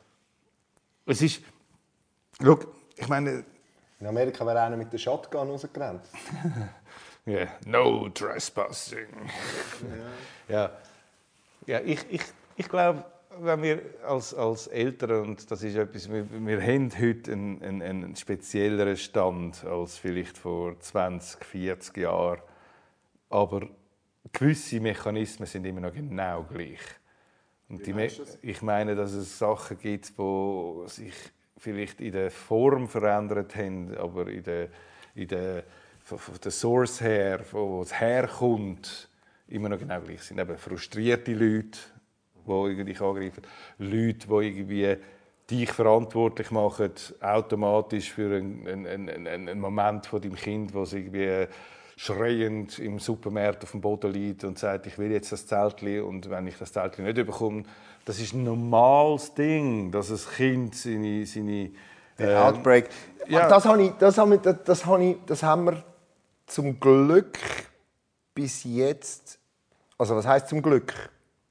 Es ist, schau, ich meine, In Amerika wäre einer mit der Shotgun rausgerannt. yeah, no trespassing. ja. ja, ja, ich, ich, ich glaube, wenn wir als, als Eltern, und das ist etwas, wir, wir haben heute einen, einen, einen spezielleren Stand als vielleicht vor zwanzig, vierzig Jahren, aber gewisse Mechanismen sind immer noch genau gleich. Und die Me- ich meine, dass es Sachen gibt, die sich vielleicht in der Form verändert haben, aber in der, in der, von, von der Source her, von wo es herkommt, immer noch genau gleich sind. Eben frustrierte Leute, die dich angreifen, Leute, die irgendwie dich verantwortlich machen, automatisch für einen, einen, einen, einen Moment von deinem Kind, wo es irgendwie schreiend im Supermarkt auf dem Boden liegt und sagt, ich will jetzt das Zeltli, und wenn ich das Zeltli nicht bekomme, das ist ein normales Ding, dass ein Kind seine... seine Der Outbreak. ja. Das, habe ich, das, habe ich, das, das, habe ich, das haben wir zum Glück bis jetzt... Also was heisst zum Glück?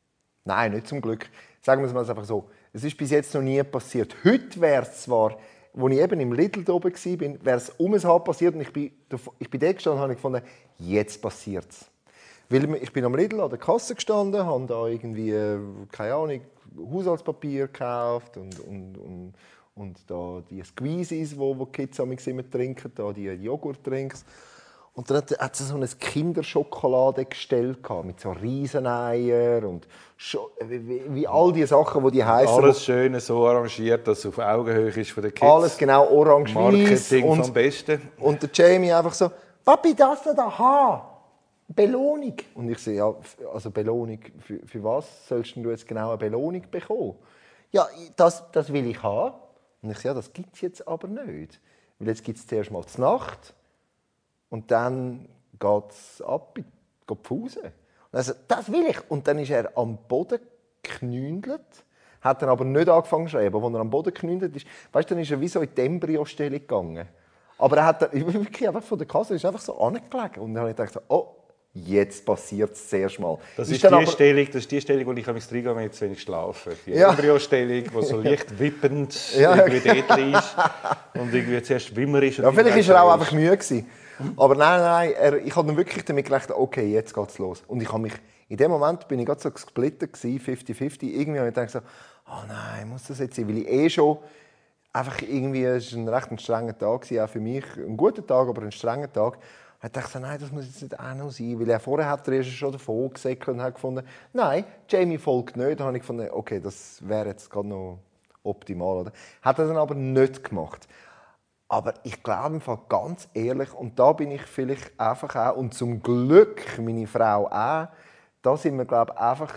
Nein, nicht zum Glück. Sagen wir es mal einfach so. Es ist bis jetzt noch nie passiert. Heute wäre es zwar als ich eben im Lidl da oben war, wäre es um ein Halb passiert und ich bin, ich bin da gestanden und habe gefunden, jetzt passiert es. Weil ich bin am Lidl an der Kasse gestanden, habe da irgendwie, keine Ahnung, Haushaltspapier gekauft und, und, und, und da die Squeezies, wo, wo die Kids immer trinken, da die Joghurtdrinks. Und dann hat es so ein Kinderschokoladenegestell mit so Rieseneier und wie, wie all die Sachen, die die heißen. Alles schön so arrangiert, dass es auf Augenhöhe ist von den Kids. Alles genau orange-weiß. Marketing und, vom Besten. Und der Jamie einfach so, Papi, das da haben. Belohnung. Und ich sage, ja, also Belohnung, für, für was sollst du jetzt genau eine Belohnung bekommen? Ja, das, das will ich haben. Und ich sage, ja, das gibt es jetzt aber nicht. Weil jetzt gibt es zuerst mal die Nacht. Und dann geht es ab, geht die Pause. Also, das will ich. Und dann ist er am Boden geknündelt, hat dann aber nicht angefangen zu schreiben. Als er am Boden geknündelt ist, weißt, dann ist er wie so in die Embryostellung gegangen. Aber er hat dann, wirklich einfach von der Kasse ist einfach so angelegen. Und dann habe ich gedacht, oh, jetzt passiert es zuerst mal. Das ist ist, die aber, Stellung, das ist die Stellung, wo ich am reingehe, wenn ich zu wenig schlafe. Die Ja. Embryostellung, die so leicht wippend Ja. irgendwie dort ist. Und irgendwie zuerst wimmerisch. ja, vielleicht war er auch einfach müde gewesen. Aber nein, nein, er, ich habe dann wirklich damit gerechnet, okay, jetzt geht's los. Und ich habe mich, in dem Moment bin ich gerade so gesplittet gewesen, fifty fifty. Irgendwie habe ich gedacht so, oh nein, muss das jetzt sein? Weil ich eh schon, einfach irgendwie, es war ein recht ein strenger Tag gewesen, auch für mich. Ein guter Tag, aber ein strenger Tag. Ich dachte, nein, das muss jetzt nicht auch noch sein. Weil er vorher hat er schon davon gesäckelt und hat gefunden, nein, Jamie folgt nicht. Dann habe ich gefunden, okay, das wäre jetzt gerade noch optimal. Oder? Hat er dann aber nicht gemacht. Aber ich glaube ganz ehrlich, und da bin ich vielleicht einfach auch, und zum Glück meine Frau auch, da sind wir, glaube ich, einfach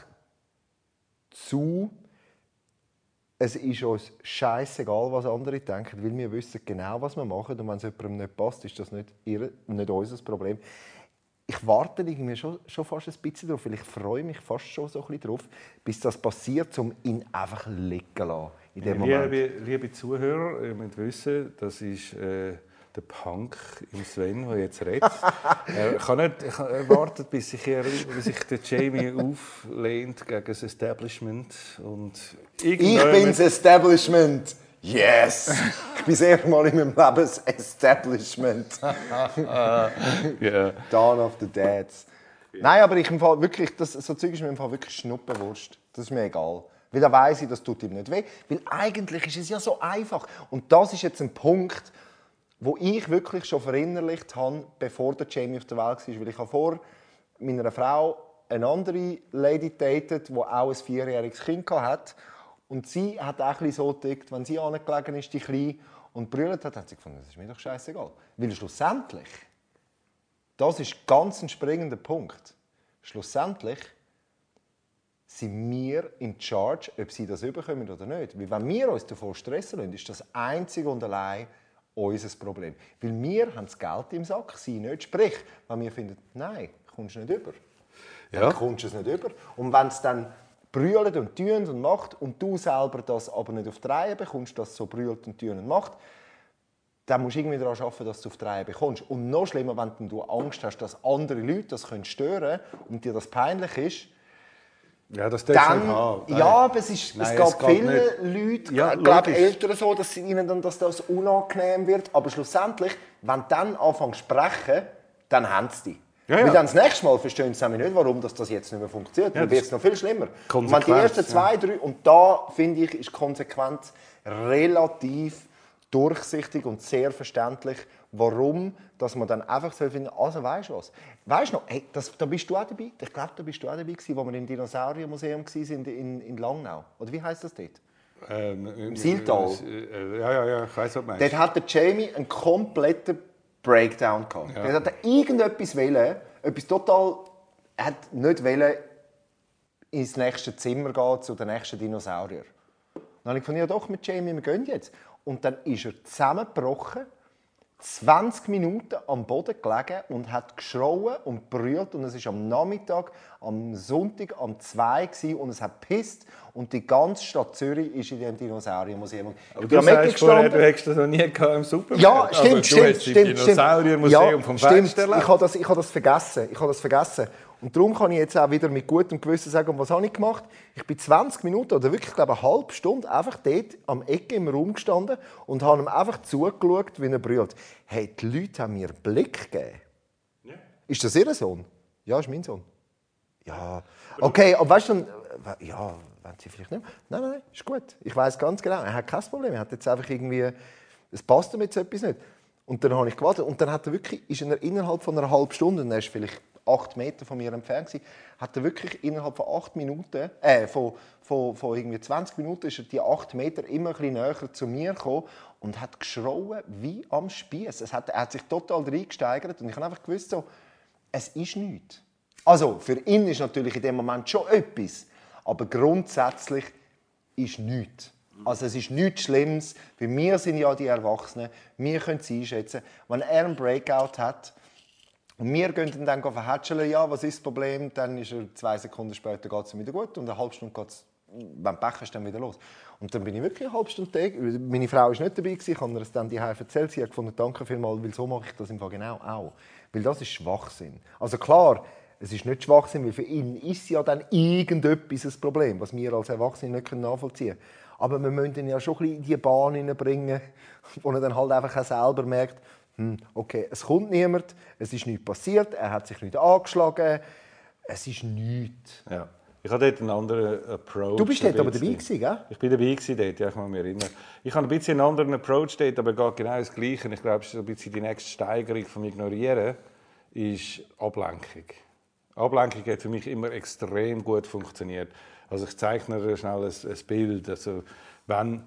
zu, es ist uns scheissegal, was andere denken, weil wir wissen genau, was wir machen. Und wenn es jemandem nicht passt, ist das nicht, ihr, nicht unser Problem. Ich warte irgendwie schon, schon fast ein bisschen drauf, weil ich freue mich fast schon so ein bisschen drauf, bis das passiert, um ihn einfach liegen zu lassen. In dem Moment. Liebe, liebe Zuhörer, ihr müsst wissen, das ist äh, der Punk im Sven, der jetzt redet. er, kann nicht, er wartet, bis sich, er, bis sich der Jamie auflehnt gegen das Establishment. Und ich bin das Establishment! Yes! Ich bin das erste Mal in meinem Leben das Establishment. yeah. Dawn of the Dads. Nein, aber ich im Fall wirklich, das, so Zeug ist mir im Fall wirklich Schnuppenwurst. Das ist mir egal. Weil da weiss ich, das tut ihm nicht weh. Weil eigentlich ist es ja so einfach. Und das ist jetzt ein Punkt, wo ich wirklich schon verinnerlicht habe, bevor der Jamie auf der Welt war. Weil ich habe vor meiner Frau eine andere Lady datet, die auch ein vierjähriges Kind hatte. Und sie hat auch ein bisschen so getickt, wenn sie angelegen ist, die Kleine, und brüllt hat, hat sie gefunden, das ist mir doch scheißegal. Weil schlussendlich, das ist ganz ein springender Punkt, schlussendlich sind wir in charge, ob sie das überkommen oder nicht. Weil wenn wir uns davor stressen lassen, ist das einzig und allein unser Problem. Weil wir haben das Geld im Sack, sie nicht. Sprich, wenn wir finden, nein, kommst du nicht über, dann Ja. kommst du es nicht über. Und wenn es dann brüllt und tun und macht und du selber das aber nicht auf die Reihe bekommst, dass es so brüllt und tun und macht, dann musst du irgendwie daran arbeiten, dass du auf die Reihe bekommst. Und noch schlimmer, wenn du Angst hast, dass andere Leute das stören können und dir das peinlich ist, Ja, das darfst du dann, nicht haben. Nein. ja, aber es, ist, Nein, es geht es geht vielen nicht. Leuten, Ja, ich glaube logisch. Eltern so, dass ihnen dann, dass das unangenehm wird. Aber schlussendlich, wenn du dann anfängst zu sprechen, dann haben sie dich. Ja, ja. Weil dann das nächste Mal verstehen sie nämlich nicht, warum das jetzt nicht mehr funktioniert. Ja, Dann wird es noch viel schlimmer. Und wenn die Konsequenz, ersten zwei, drei, und da finde ich, ist die Konsequenz relativ durchsichtig und sehr verständlich, warum dass man dann einfach so finden, also weißt du was? Weißt du noch, hey, das, da bist du auch dabei? Ich glaube, da bist du auch dabei gewesen, wo wir im Dinosauriermuseum waren in, in Langnau. Oder wie heisst das dort? Ähm, Im Siltal. Äh, ja, ja, ja, ich weiss, was du meinst. Dort hat der Jamie einen kompletten Breakdown gehabt. Ja. Dort hat er irgendetwas wollen, etwas total, er hat nicht wollen, ins nächste Zimmer gehen zu den nächsten Dinosaurier. Dann habe ich gefunden, ja doch, mit Jamie, wir gehen jetzt. Und dann ist er zusammengebrochen, zwanzig Minuten am Boden gelegen und hat geschrauen und brüllt. Und es war am Nachmittag, am Sonntag, am zwei Uhr und es hat gepisst. und die ganze Stadt Zürich ist in diesem Dinosauriermuseum. Aber Ich du bin am sagst Eck vorher, gestanden. du hättest das noch nie gehabt im Supermarkt. Ja, stimmt, aber stimmt, du hast stimmt, im Dinosauriermuseum vom stimmt. Fenster Ja, ich habe das, ich habe das vergessen. Ich habe das vergessen. Und darum kann ich jetzt auch wieder mit gutem Gewissen sagen, was habe ich gemacht? Ich bin zwanzig Minuten oder wirklich, glaube ich, eine halbe Stunde einfach dort am Ecke im Raum gestanden und habe ihm einfach zugeschaut, wie er brüllt. Hey, die Leute haben mir einen Blick gegeben. Ja. Ist das Ihr Sohn? Ja, ist mein Sohn. Ja, okay, aber weißt du, äh, ja, wenn sie vielleicht nicht. Nein, nein, ist gut. Ich weiß ganz genau, er hat kein Problem. Er hat jetzt einfach irgendwie, es passt ihm jetzt etwas nicht. Und dann habe ich gewartet und dann hat er wirklich, ist er innerhalb von einer halben Stunde, und er ist vielleicht acht Meter von mir entfernt gewesen, hat er wirklich innerhalb von acht Minuten, äh, von, von, von irgendwie zwanzig Minuten, ist er die acht Meter immer ein bisschen näher zu mir gekommen und hat geschrauen wie am Spieß. Es hat, er hat sich total reingesteigert und ich habe einfach gewusst, so, es ist nichts. Also, für ihn ist natürlich in dem Moment schon etwas, aber grundsätzlich ist nichts. Also es ist nichts Schlimmes, weil wir sind ja die Erwachsenen, wir können es einschätzen. Wenn er einen Breakout hat und wir gehen dann verhätscheln, ja, was ist das Problem, dann ist er zwei Sekunden später geht es ihm wieder gut und eine halbe Stunde geht es, wenn Pech ist, dann wieder los. Und dann bin ich wirklich eine halbe Stunde da. Meine Frau war nicht dabei, ich habe ihr es dann daheim erzählt. Sie hat gefunden, danke vielmals, weil so mache ich das im Fall genau auch. Weil das ist Schwachsinn. Also klar, es ist nicht Schwachsinn, weil für ihn ist ja dann irgendetwas ein Problem, was wir als Erwachsene nicht nachvollziehen können. Aber wir müssen ihn ja schon ein bisschen in die Bahn hineinbringen, wo er dann halt einfach auch selber merkt, hm, okay, es kommt niemand, es ist nichts passiert, er hat sich nicht angeschlagen, es ist nichts. Ja. Ich hatte dort einen anderen Approach. Du bist dort aber dabei gewesen, gell? Ich bin dabei gewesen dort, ja, ich kann mich erinnern. Ich habe ein bisschen einen anderen Approach dort, aber geht genau das Gleiche. Ich glaube, so ein bisschen die nächste Steigerung vom Ignorieren ist Ablenkung. Ablenkung hat für mich immer extrem gut funktioniert. Also ich zeichne dir schnell ein, ein Bild. Also wenn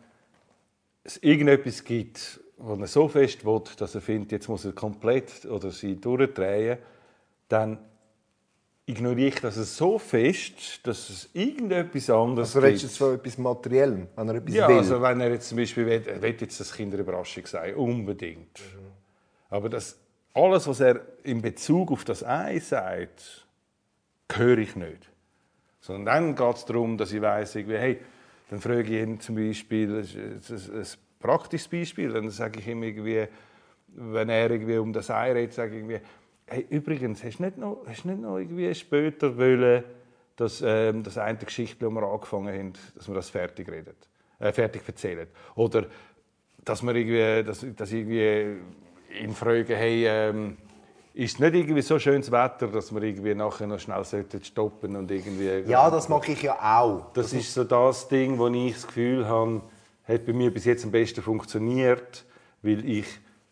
es irgendetwas gibt, was er so fest will, dass er findet, jetzt muss er komplett oder sie durchdrehen, dann ignoriere ich das so fest, dass es irgendetwas anderes also, gibt. Also redest du von etwas Materiellem, wenn er etwas ja, will? Ja, also wenn er jetzt zum Beispiel will, er will jetzt das Kinderüberraschung sein, unbedingt. Mhm. Aber das, alles, was er in Bezug auf das Ei sagt, höre ich nicht. Sondern dann geht es darum, dass ich weiss, hey, dann frage ich ihn zum Beispiel, das ist ein, ein praktisches Beispiel, dann sage ich ihm irgendwie, wenn er irgendwie um das Ei redet, sage ich irgendwie, hey, übrigens, hast du nicht noch, hast du nicht noch irgendwie später wollen, dass ähm, das eine Geschichte, die wir angefangen haben, dass wir das fertig reden, äh, fertig erzählen. Oder dass wir irgendwie, dass, dass irgendwie ihn fragen, hey, ähm, ist es nicht irgendwie so schönes Wetter, dass wir irgendwie nachher noch schnell stoppen und irgendwie... Ja, das mache ich ja auch. Das, das ist so das Ding, wo ich das Gefühl habe, hat bei mir bis jetzt am besten funktioniert, weil ich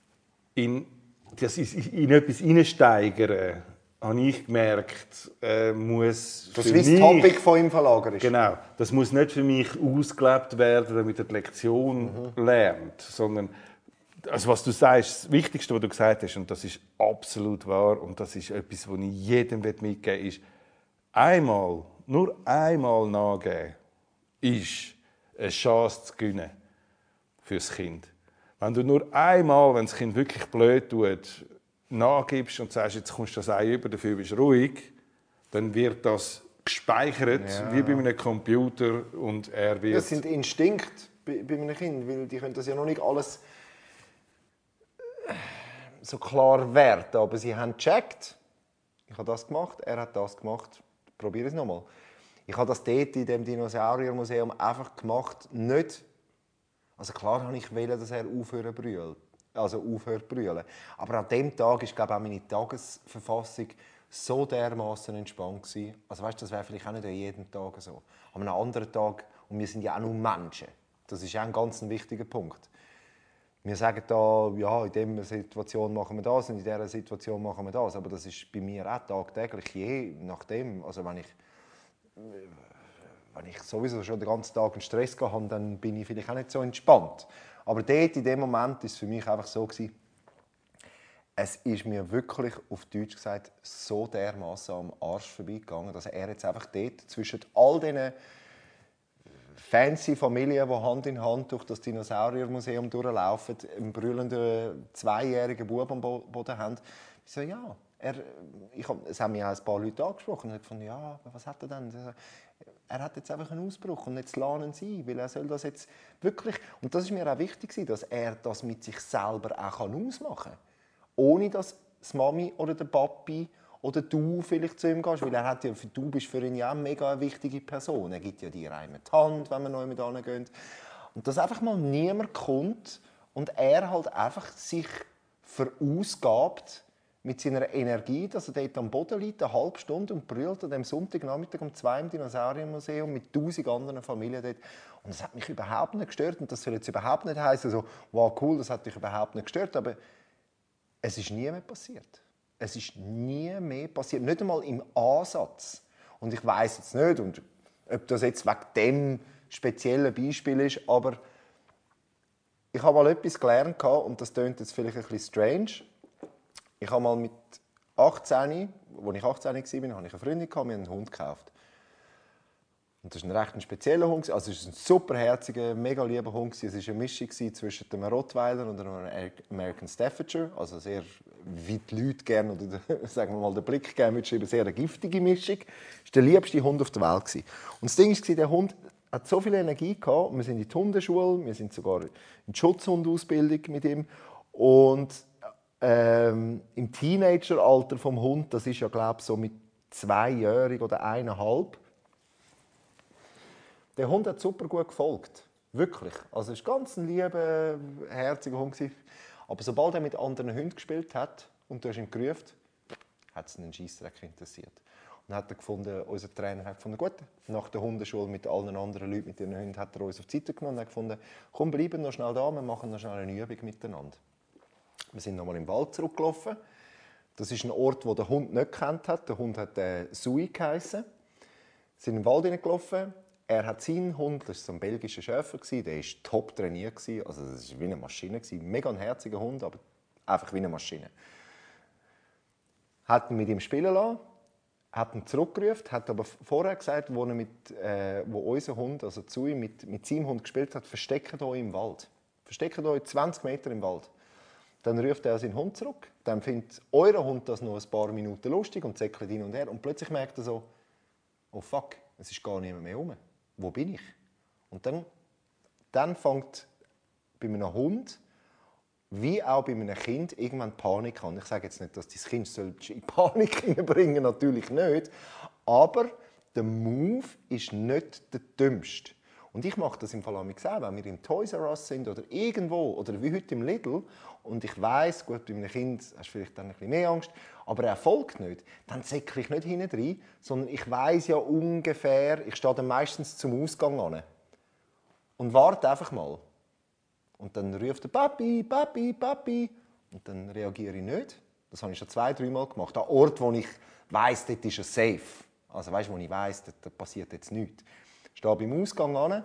in, das ist, in etwas hineinsteigere, habe ich gemerkt, äh, muss das für das Topic von ihm verlagert ist. Genau, das muss nicht für mich ausgelebt werden, damit er die Lektion mhm. lernt, sondern also was du sagst, das Wichtigste, was du gesagt hast, und das ist absolut wahr, und das ist etwas, was ich jedem mitgeben will, ist, einmal, nur einmal nachgeben, ist eine Chance zu gewinnen für das Kind. Wenn du nur einmal, wenn das Kind wirklich blöd tut, nachgibst und sagst, jetzt kommst du das Ei über, dafür bist du ruhig, dann wird das gespeichert, ja. wie bei einem Computer, und er wird... Das sind Instinkte bei, bei einem Kind, weil die können das ja noch nicht alles so klar werten, aber sie haben gecheckt, ich habe das gemacht, er hat das gemacht, probiere es nochmal. Ich habe das dort in dem Dinosauriermuseum einfach gemacht, nicht, also klar habe ich wollen, dass er aufhören brüllt, also aufhört brüllen, aber an dem Tag ist, glaube ich, auch meine Tagesverfassung so dermaßen entspannt gewesen. Also weißt, das wäre vielleicht auch nicht an jedem Tag so, an einem anderen Tag, und wir sind ja auch nur Menschen, das ist auch ein ganz wichtiger Punkt. Wir sagen da, ja, in dieser Situation machen wir das und in dieser Situation machen wir das. Aber das ist bei mir auch tagtäglich, je nachdem. Also wenn ich, wenn ich sowieso schon den ganzen Tag einen Stress habe, dann bin ich vielleicht auch nicht so entspannt. Aber dort, in dem Moment, war es für mich einfach so gewesen, es ist mir wirklich, auf Deutsch gesagt, so dermaßen am Arsch vorbeigegangen, dass er jetzt einfach dort zwischen all diesen fancy Familien, die Hand in Hand durch das Dinosauriermuseum durchlaufen, einen brüllenden zweijährigen Bub am Boden haben. Ich so, ja, er, ich hab, es haben mich auch ein paar Leute angesprochen und ich fand, ja, was hat er denn? er hat jetzt einfach einen Ausbruch und jetzt lassen sie, weil er soll das jetzt wirklich, und das ist mir auch wichtig, dass er das mit sich selber auch ausmachen kann. Ohne dass die Mami oder der Papi oder du vielleicht zu ihm gehst, weil er hat ja, du bist für ihn ja eine mega wichtige Person. Er gibt ja dir einmal die Hand, wenn wir noch mit hingehen. Und dass einfach mal niemand kommt und er halt einfach sich verausgabt mit seiner Energie, dass er dort am Boden liegt, eine halbe Stunde und brüllt an dem Sonntagnachmittag um zwei im Dinosauriermuseum mit tausend anderen Familien dort. Und das hat mich überhaupt nicht gestört. Und das soll jetzt überhaupt nicht heißen, so, wow, cool, das hat dich überhaupt nicht gestört. Aber es ist nie mehr passiert. Es ist nie mehr passiert. Nicht einmal im Ansatz. Und ich weiss jetzt nicht, und ob das jetzt wegen dem speziellen Beispiel ist, aber ich habe mal etwas gelernt, und das klingt jetzt vielleicht ein bisschen strange. Ich habe mal mit achtzehn, als ich achtzehn war, habe ich eine Freundin, wir haben einen Hund gekauft. Und das war ein recht spezieller Hund. Also es war ein superherziger, mega lieber Hund. Es war eine Mischung zwischen einem Rottweiler und einem American Staffordshire. Also sehr, wie die Leute gerne, oder sagen wir mal, den Blick gerne mitschreiben, sehr eine giftige Mischung. Das war der liebste Hund auf der Welt. Und das Ding war, der Hund hat so viel Energie gehabt. Wir sind in die Hundeschule, wir sind sogar in die Schutzhundausbildung mit ihm. Und ähm, im Teenageralter vom Hund, das ist ja glaube ich so mit zweijährig oder eineinhalb. Der Hund hat super gut gefolgt, wirklich. Also es war ganz ein lieber, herziger Hund. Aber sobald er mit anderen Hunden gespielt hat und du hast ihn gerufen, hat es einen Scheissdreck interessiert. Und dann hat er gefunden, unser Trainer hat gefunden, gut, nach der Hundeschule mit allen anderen Leuten, mit ihren Hunden, hat er uns auf die Seite genommen und hat gefunden, komm, bleiben noch schnell da, wir machen noch schnell eine Übung miteinander. Wir sind nochmal im Wald zurückgelaufen. Das ist ein Ort, den der Hund nicht gekannt hat. Der Hund hat äh, Sui geheissen. Wir sind im Wald hineingelaufen. Er hat seinen Hund, das war so ein belgischer Schäfer, der war top trainiert. Also das war wie eine Maschine. Mega ein herziger Hund, aber einfach wie eine Maschine. Hat ihn mit ihm spielen lassen, hat ihn zurückgerufen, hat aber vorher gesagt, wo, er mit, äh, wo unser Hund, also Sui, mit, mit seinem Hund gespielt hat, versteckt euch im Wald. Versteckt euch zwanzig Meter im Wald. Dann ruft er seinen Hund zurück. Dann findet euer Hund das noch ein paar Minuten lustig und zäckelt hin und her. Und plötzlich merkt er so, oh fuck, es ist gar niemand mehr rum. Wo bin ich? Und dann, dann fängt bei einem Hund, wie auch bei einem Kind, irgendwann Panik an. Ich sage jetzt nicht, dass das Kind in Panik hineinbringen, natürlich nicht. Aber der Move ist nicht der dümmste. Und ich mache das im Fall auch, wenn wir im Toys R Us sind oder irgendwo, oder wie heute im Lidl, und ich weiss, gut, bei einem Kind hast du vielleicht dann ein bisschen mehr Angst, aber er folgt nicht, dann säckle ich nicht hinten rein, sondern ich weiss ja ungefähr, ich stehe dann meistens zum Ausgang an und warte einfach mal. Und dann ruft er «Papi, Papi, Papi» und dann reagiere ich nicht. Das habe ich schon zwei, dreimal gemacht. An Ort, wo ich weiss, dort ist er safe. Also weißt, wo ich weiss, da passiert jetzt nichts. Ich stehe beim Ausgang an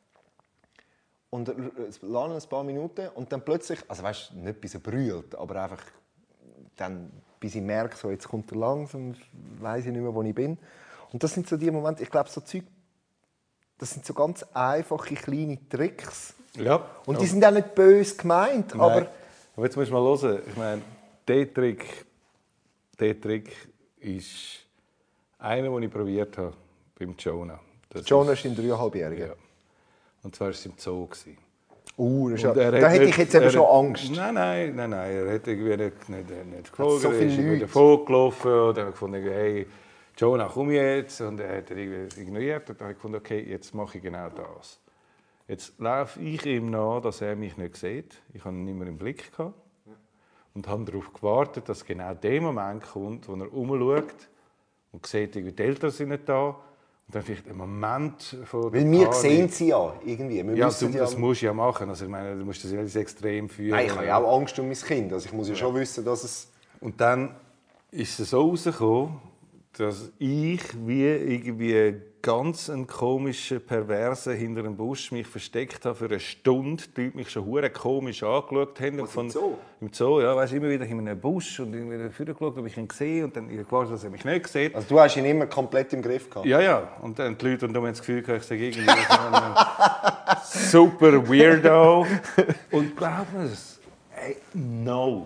und lerne ein paar Minuten und dann plötzlich, also weißt, nicht bis er brüllt, aber einfach dann, bis ich merke, so, jetzt kommt er langsam, weiss ich nicht mehr, wo ich bin. Und das sind so die Momente, ich glaube, so Zeug, das sind so ganz einfache, kleine Tricks. Ja. Und die sind auch nicht böse gemeint, Nein. aber... Aber jetzt musst du mal hören, ich meine, der Trick, der Trick ist einer, den ich probiert habe beim Jonah. Das Jonah ist ist ein dreieinhalbjähriger. Ja. Und zwar war es im Zoo. Uh, das ist ja, Und er da hat hätte nicht- ich jetzt eben er schon hat- Angst. Nein, nein, nein, nein. Er hat irgendwie nicht, nicht, nicht geflogen. so er viele ist irgendwie Leute. davon gelaufen und dann habe ich gefunden, hey, Jonah, komm jetzt. Und er hat er irgendwie ignoriert. Und dann habe ich gefunden, okay, jetzt mache ich genau das. Jetzt laufe ich ihm nach, dass er mich nicht sieht. Ich habe ihn nicht mehr im Blick gehabt. Und habe darauf gewartet, dass genau der Moment kommt, wo er umschaut und sieht, die Eltern sind nicht da. Und dann vielleicht ein Moment von Weil wir Panik. sehen sie ja irgendwie. Wir Ja, wissen du, ja, das musst du ja machen. Also, ich meine, du musst das ja nicht extrem führen. Nein, ich habe ja auch Angst um mein Kind. Also ich muss ja, schon wissen, dass es... Und dann ist es so rausgekommen, dass ich wie irgendwie ganz ein komischer Perverse hinter einem Busch mich versteckt habe für eine Stunde. Die Leute mich schon hure komisch angeschaut haben. Was, von, im Zoo? Im Zoo, ja. Weißt, immer wieder in einem Busch und irgendwie dafür geschaut, ob ich ihn sehe. Und dann ich gewartet, dass er mich nicht sieht. Also du hast ihn immer komplett im Griff gehabt? Ja, ja. Und dann die Leute und haben das Gefühl gehabt, ich sage irgendwie so ein super Weirdo. Und glaub mir es, hey, no.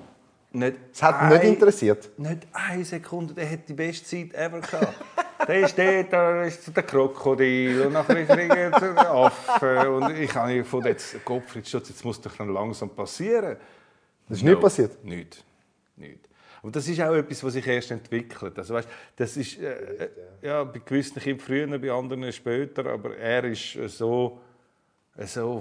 nicht Es hat ihn nicht ein- interessiert. Nicht eine Sekunde, der hat die beste Zeit ever gehabt. Der ist dort, da ist der Krokodil und nachher ist der Affe. Und ich habe mir gefunden, jetzt, Gottfried Stutz, jetzt muss doch dann langsam passieren. Das ist nicht passiert? Nicht. Nicht. Aber das ist auch etwas, was sich erst entwickelt. Also, weißt, das ist äh, äh, ja, bei gewissen Kindern früher, bei anderen später, aber er ist äh, so, äh, so,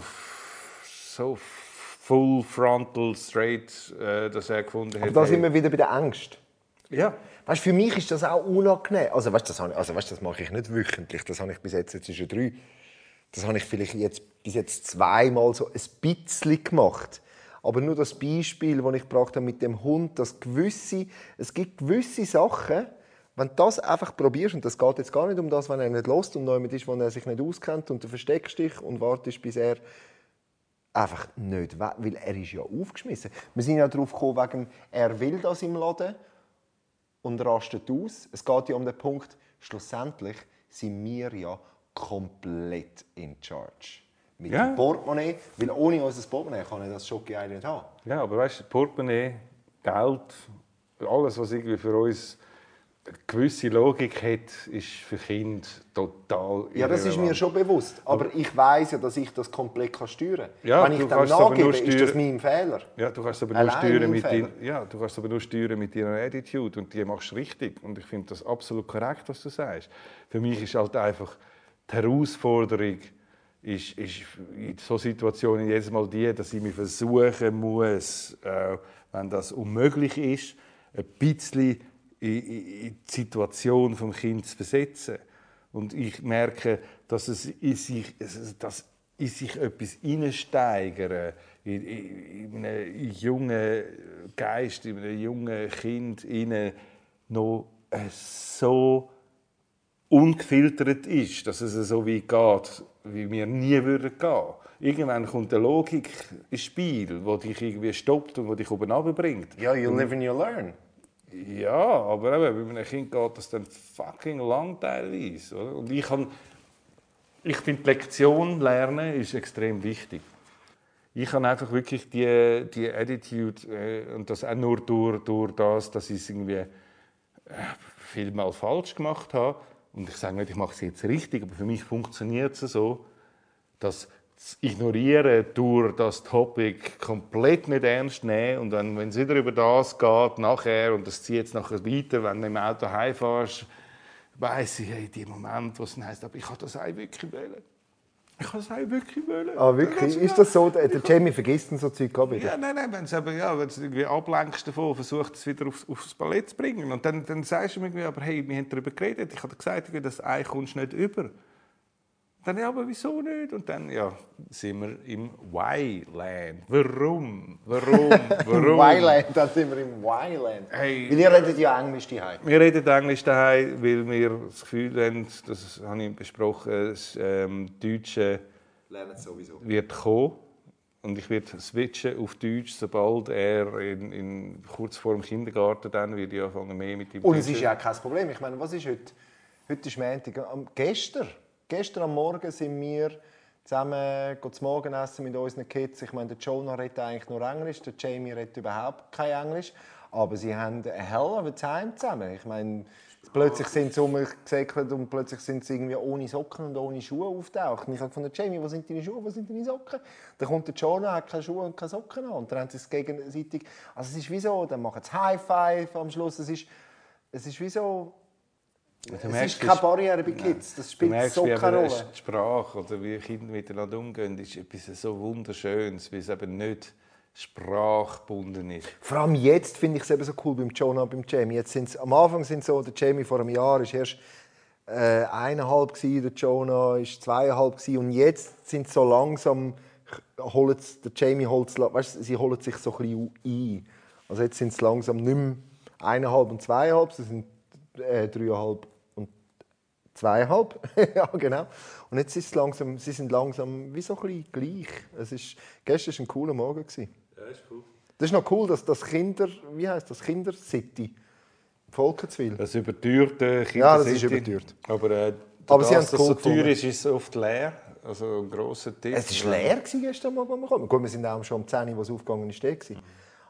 so full frontal straight, äh, dass er gefunden hat. Aber da hey, sind wir wieder bei der Angst. ja. Weißt, für mich ist das auch unangenehm. Also, weißt, das, habe ich, also, weißt, das mache ich nicht wöchentlich. Das habe ich bis jetzt, jetzt ist es drei. Das habe ich vielleicht jetzt, bis jetzt zweimal so ein bisschen gemacht. Aber nur das Beispiel, das ich gebracht habe mit dem Hund, dass gewisse, es gibt gewisse Sachen, wenn du das einfach probierst, und das geht jetzt gar nicht um das, wenn er nicht lässt und jemand ist, wo er sich nicht auskennt und du versteckst dich und wartest, bis er einfach nicht we- weil er ist ja aufgeschmissen. Wir sind ja darauf gekommen, wegen, er will das im Laden und rastet aus. Es geht ja um den Punkt, schlussendlich sind wir ja komplett in charge. Mit Ja. dem Portemonnaie, weil ohne unser Portemonnaie kann ich das Schoki nicht haben. Ja, aber weißt du, Portemonnaie, Geld, alles, was irgendwie für uns eine gewisse Logik hat, ist für Kinder total Ja, das ist mir irrelevant. schon bewusst. Aber ich weiss ja, dass ich das komplett steuern kann. Ja, Wenn ich du dem kannst es aber nachgebe, nur ist das steuern. mein Fehler. Ja, du kannst aber nur Allein steuern mein mit Fehler. dein, ja, du kannst aber nur steuern mit deiner Attitude und die machst du richtig. Und ich finde das absolut korrekt, was du sagst. Für mich ist halt einfach die Herausforderung, ist, ist in so Situationen jedes Mal die, dass ich mich versuchen muss, äh, wenn das unmöglich ist, ein bisschen in, in, in die Situation des Kindes zu versetzen. Und ich merke, dass es in sich, dass in sich etwas hineinsteigern, in, in, in einen jungen Geist, in einem jungen Kind innen noch äh, so ungefiltert ist, dass es so weit geht, wie wir nie würden gehen. Irgendwann kommt eine Logik ins Spiel, die dich irgendwie stoppt und die dich oben runterbringt. Ja, you live and you learn. Ja, aber eben, bei einem Kind geht das dann fucking lang teilweise. Oder? Und ich, kann, ich finde, die Lektion lernen ist extrem wichtig. Ich habe einfach wirklich die, die Attitude, äh, und das auch nur durch, durch das, dass ich es irgendwie äh, vielmal falsch gemacht habe. Und ich sage nicht, ich mache es jetzt richtig, aber für mich funktioniert es so, dass das Ignorieren durch das Topic komplett nicht ernst nehmen und dann, wenn es wieder über das geht, nachher, und das zieht jetzt nachher weiter, wenn du im Auto heimfährst, weiss ich, hey, die Moment, wo es dann heisst, aber ich kann das auch wirklich wollen. Ich kann das auch wirklich wollen. Ah, wirklich? Ist das so? Der der Jamie vergisst dann so Zeug auch wieder? Ja, nein, nein, wenn du ja, irgendwie ablenkst davon, versucht es wieder aufs, aufs Ballett zu bringen. Und dann, dann sagst du mir irgendwie, aber hey, wir haben darüber geredet, ich habe dir gesagt, das Ei kommst du nicht über. Dann, ja, aber wieso nicht? Und dann, ja, sind wir im Why-Land. Warum? Warum? Warum? Wyland, dann sind wir im Wyland. Hey. Weil ihr redet ja Englisch daheim. Wir reden Englisch daheim, weil wir das Gefühl haben, das habe ich besprochen, das ähm, Deutsche Lernen sowieso. wird kommen. Und ich werde switchen auf Deutsch, sobald er in, in, kurz vor dem Kindergarten dann wird ich anfangen mehr mit ihm Und es ist ja auch kein Problem. Ich meine, was ist heute? Heute ist Montag. Am- Gestern, gestern am Morgen sind wir zusammen zum Morgenessen mit unseren Kids. Ich meine, der Jonah redet eigentlich nur Englisch, der Jamie redet überhaupt kein Englisch. Aber sie haben a hell of a time zusammen. Ich meine, plötzlich sind sie rumgesäckelt und plötzlich sind sie irgendwie ohne Socken und ohne Schuhe auftaucht. Und ich habe von der Jamie, wo sind deine Schuhe, wo sind deine Socken? Dann kommt der Jonah, hat keine Schuhe und keine Socken an. Und dann haben sie es gegenseitig. Also es ist wie so, dann machen sie High Five am Schluss. Es ist, es ist wie so. Es ist keine Barriere bei Kids, das Du spielt merkst, so wie keine eben Rolle. die Sprache oder wie Kinder miteinander umgehen, ist etwas so Wunderschönes, weil es eben nicht sprachgebunden ist. Vor allem jetzt finde ich es eben so cool beim Jonah und beim Jamie. Jetzt sind's, am Anfang sind so, der Jamie vor einem Jahr ist erst äh, eineinhalb gsi, der Jonah ist zweieinhalb gsi und jetzt sind sie so langsam, holen's, der Jamie holt weißt, sie holen sich so ein bisschen ein. Also jetzt sind es langsam nicht mehr eineinhalb und zweieinhalb, sie sind äh, dreieinhalb und zweieinhalb. Ja, genau. Und jetzt ist es langsam, sie sind langsam wie so ein bisschen gleich. Es ist, gestern war ein cooler Morgen. Gewesen. Ja, ist cool. Das ist noch cool, dass das Kinder, wie heisst das, Kindercity, Volkenswil. Das überteuerte Kindercity. Ja, das ist überteuert. Aber, äh, Aber sie das, haben es dass cool so teuer gefunden. ist, ist es oft leer. Also ein grosser Tisch. Es war leer gestern Morgen, als wir kamen. Gut, wir sind auch schon um zehn Uhr, als es aufgegangen ist, da gewesen.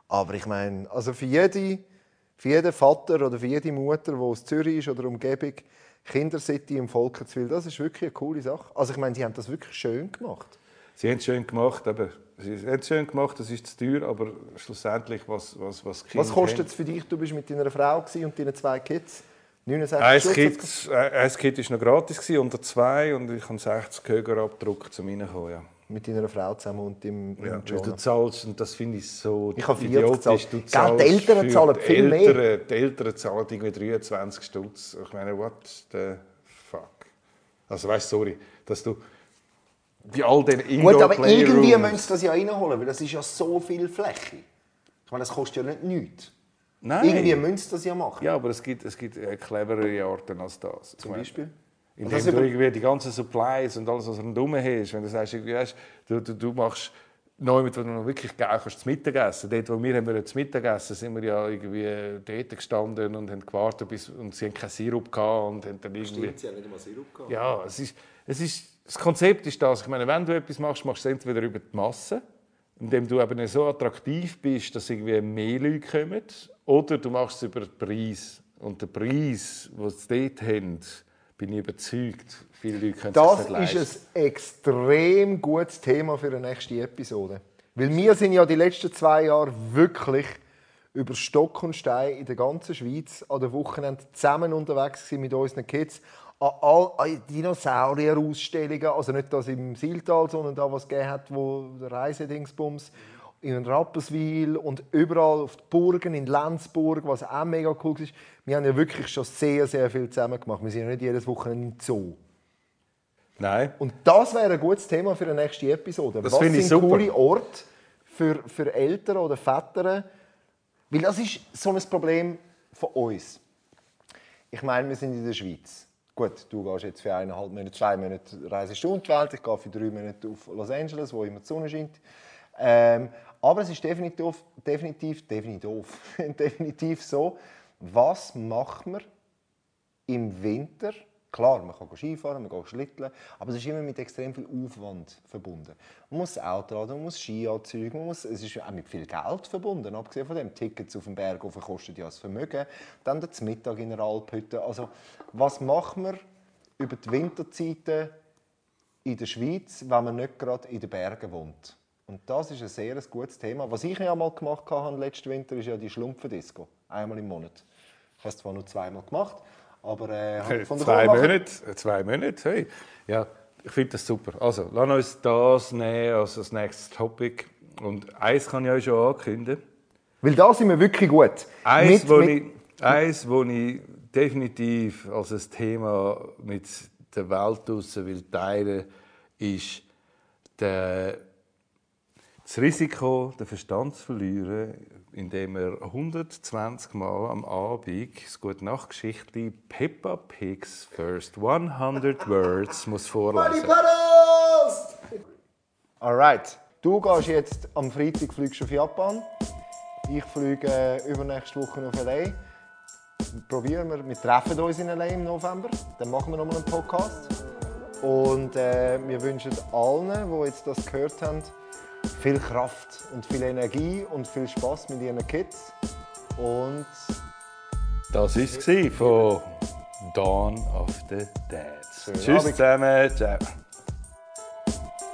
Aber ich meine, also für, jede, für jeden Vater oder für jede Mutter, die aus Zürich ist oder Umgebung, Kindercity im Volkenswil, das ist wirklich eine coole Sache. Also ich meine, sie haben das wirklich schön gemacht. Sie haben es schön gemacht, aber sie haben es schön gemacht, das ist zu teuer, aber schlussendlich, was, was, was Kinder Was kostet es für dich? Du bist mit deiner Frau und deinen zwei Kids. Ein Kind, ein Kind war noch gratis, unter zwei, und ich habe sechzig Höger abgedruckt, um reinzukommen. Ja. Mit deiner Frau zusammen und dem ja, du zahlst, und das finde ich so ich habe idiotisch. Du zahlst die Eltern zahlen viel Eltern, mehr. Die Eltern zahlen irgendwie dreiundzwanzig Stutz. Ich meine, what the fuck? Also weißt du, sorry, dass du bei all den Indoor Gut, aber Playrooms... irgendwie müssen sie das ja reinholen, weil das ist ja so viel Fläche. Ich meine, das kostet ja nicht nichts. Nein. Irgendwie müssen sie das ja machen. Ja, aber es gibt, es gibt cleverere Arten als das. Zum Beispiel? Indem du irgendwie die ganzen Supplies und alles, was rundherum hast, wenn du sagst, weißt, du, du, du machst neu, wo du noch wirklich geil kannst, zu Mittagessen. Dort, wo wir haben zu Mittagessen, sind wir ja irgendwie dort gestanden und haben gewartet, bis, und sie hatten keinen Sirup gehabt und haben dann irgendwie... Stimmt, sie haben nicht einmal Sirup gehabt. Ja, es ist, es ist, das Konzept ist das. Ich meine, wenn du etwas machst, machst du es entweder über die Masse, indem du eben so attraktiv bist, dass irgendwie mehr Leute kommen, oder du machst es über den Preis. Und der Preis, den sie dort haben, bin ich überzeugt, viele Leute können das sich nicht leisten. Das ist ein extrem gutes Thema für eine nächste Episode. Weil wir sind ja die letzten zwei Jahre wirklich über Stock und Stein in der ganzen Schweiz an den Wochenenden zusammen unterwegs mit unseren Kids. An all Dinosaurier-Ausstellungen, also nicht das im Siltal, sondern da, was es gegeben hat, wo der Reisedingsbums in Rapperswil und überall auf die Burgen, in Lenzburg, was auch mega cool ist. Wir haben ja wirklich schon sehr, sehr viel zusammen gemacht. Wir sind ja nicht jedes Wochenende im Zoo. Nein. Und das wäre ein gutes Thema für eine nächste Episode. Das was finde ich sind super. Coole Orte für, für Eltern oder Väter? Weil das ist so ein Problem von uns. Ich meine, wir sind in der Schweiz. Gut, du gehst jetzt für eineinhalb Monate, zwei Monate reisest du um die Welt. Ich gehe für drei Monate auf Los Angeles, wo immer die Sonne scheint. Ähm, aber es ist definitiv, definitiv, definitiv, definitiv so, was macht man im Winter? Klar, man kann Skifahren, man kann schlitteln, aber es ist immer mit extrem viel Aufwand verbunden. Man muss das Auto laden, man muss Ski anziehen, man muss, es ist auch mit viel Geld verbunden. Abgesehen von dem, Tickets auf den Berg kosten ja das Vermögen. Dann der Mittag in der Alphütte. Also, was macht man über die Winterzeiten in der Schweiz, wenn man nicht gerade in den Bergen wohnt? Und das ist ein sehr gutes Thema. Was ich ja mal gemacht habe letzten Winter, ist ja die Schlumpfendisco. Einmal im Monat. Ich habe es zwar nur zweimal gemacht, aber äh, von der zwei Monate, zwei Monate, hey. Ja, ich finde das super. Also, lass uns das nehmen als das nächste Topic. Und eins kann ich euch schon ankündigen. Weil da sind wir wirklich gut. Eins, mit, wo, mit... Ich, eins wo ich definitiv als ein Thema mit der Welt draussen will teilen, ist der das Risiko, den Verstand zu verlieren, indem er hundertzwanzig Mal am Abend das Gute-Nacht-Geschichtli Peppa Pigs First hundert Words muss vorlesen. Alright. Du gehst jetzt am Freitag fliegst auf Japan. Ich fliege äh, übernächste Woche auf L A. Probieren wir. Wir treffen uns in L A im November. Dann machen wir nochmal einen Podcast. Und äh, wir wünschen allen, die jetzt das gehört haben, viel Kraft und viel Energie und viel Spaß mit ihren Kids. Und das war es von Dawn of the Dads. Schönen Tschüss Abend. zusammen. Ciao.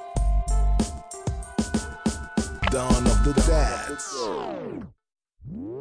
Dawn of the Dads.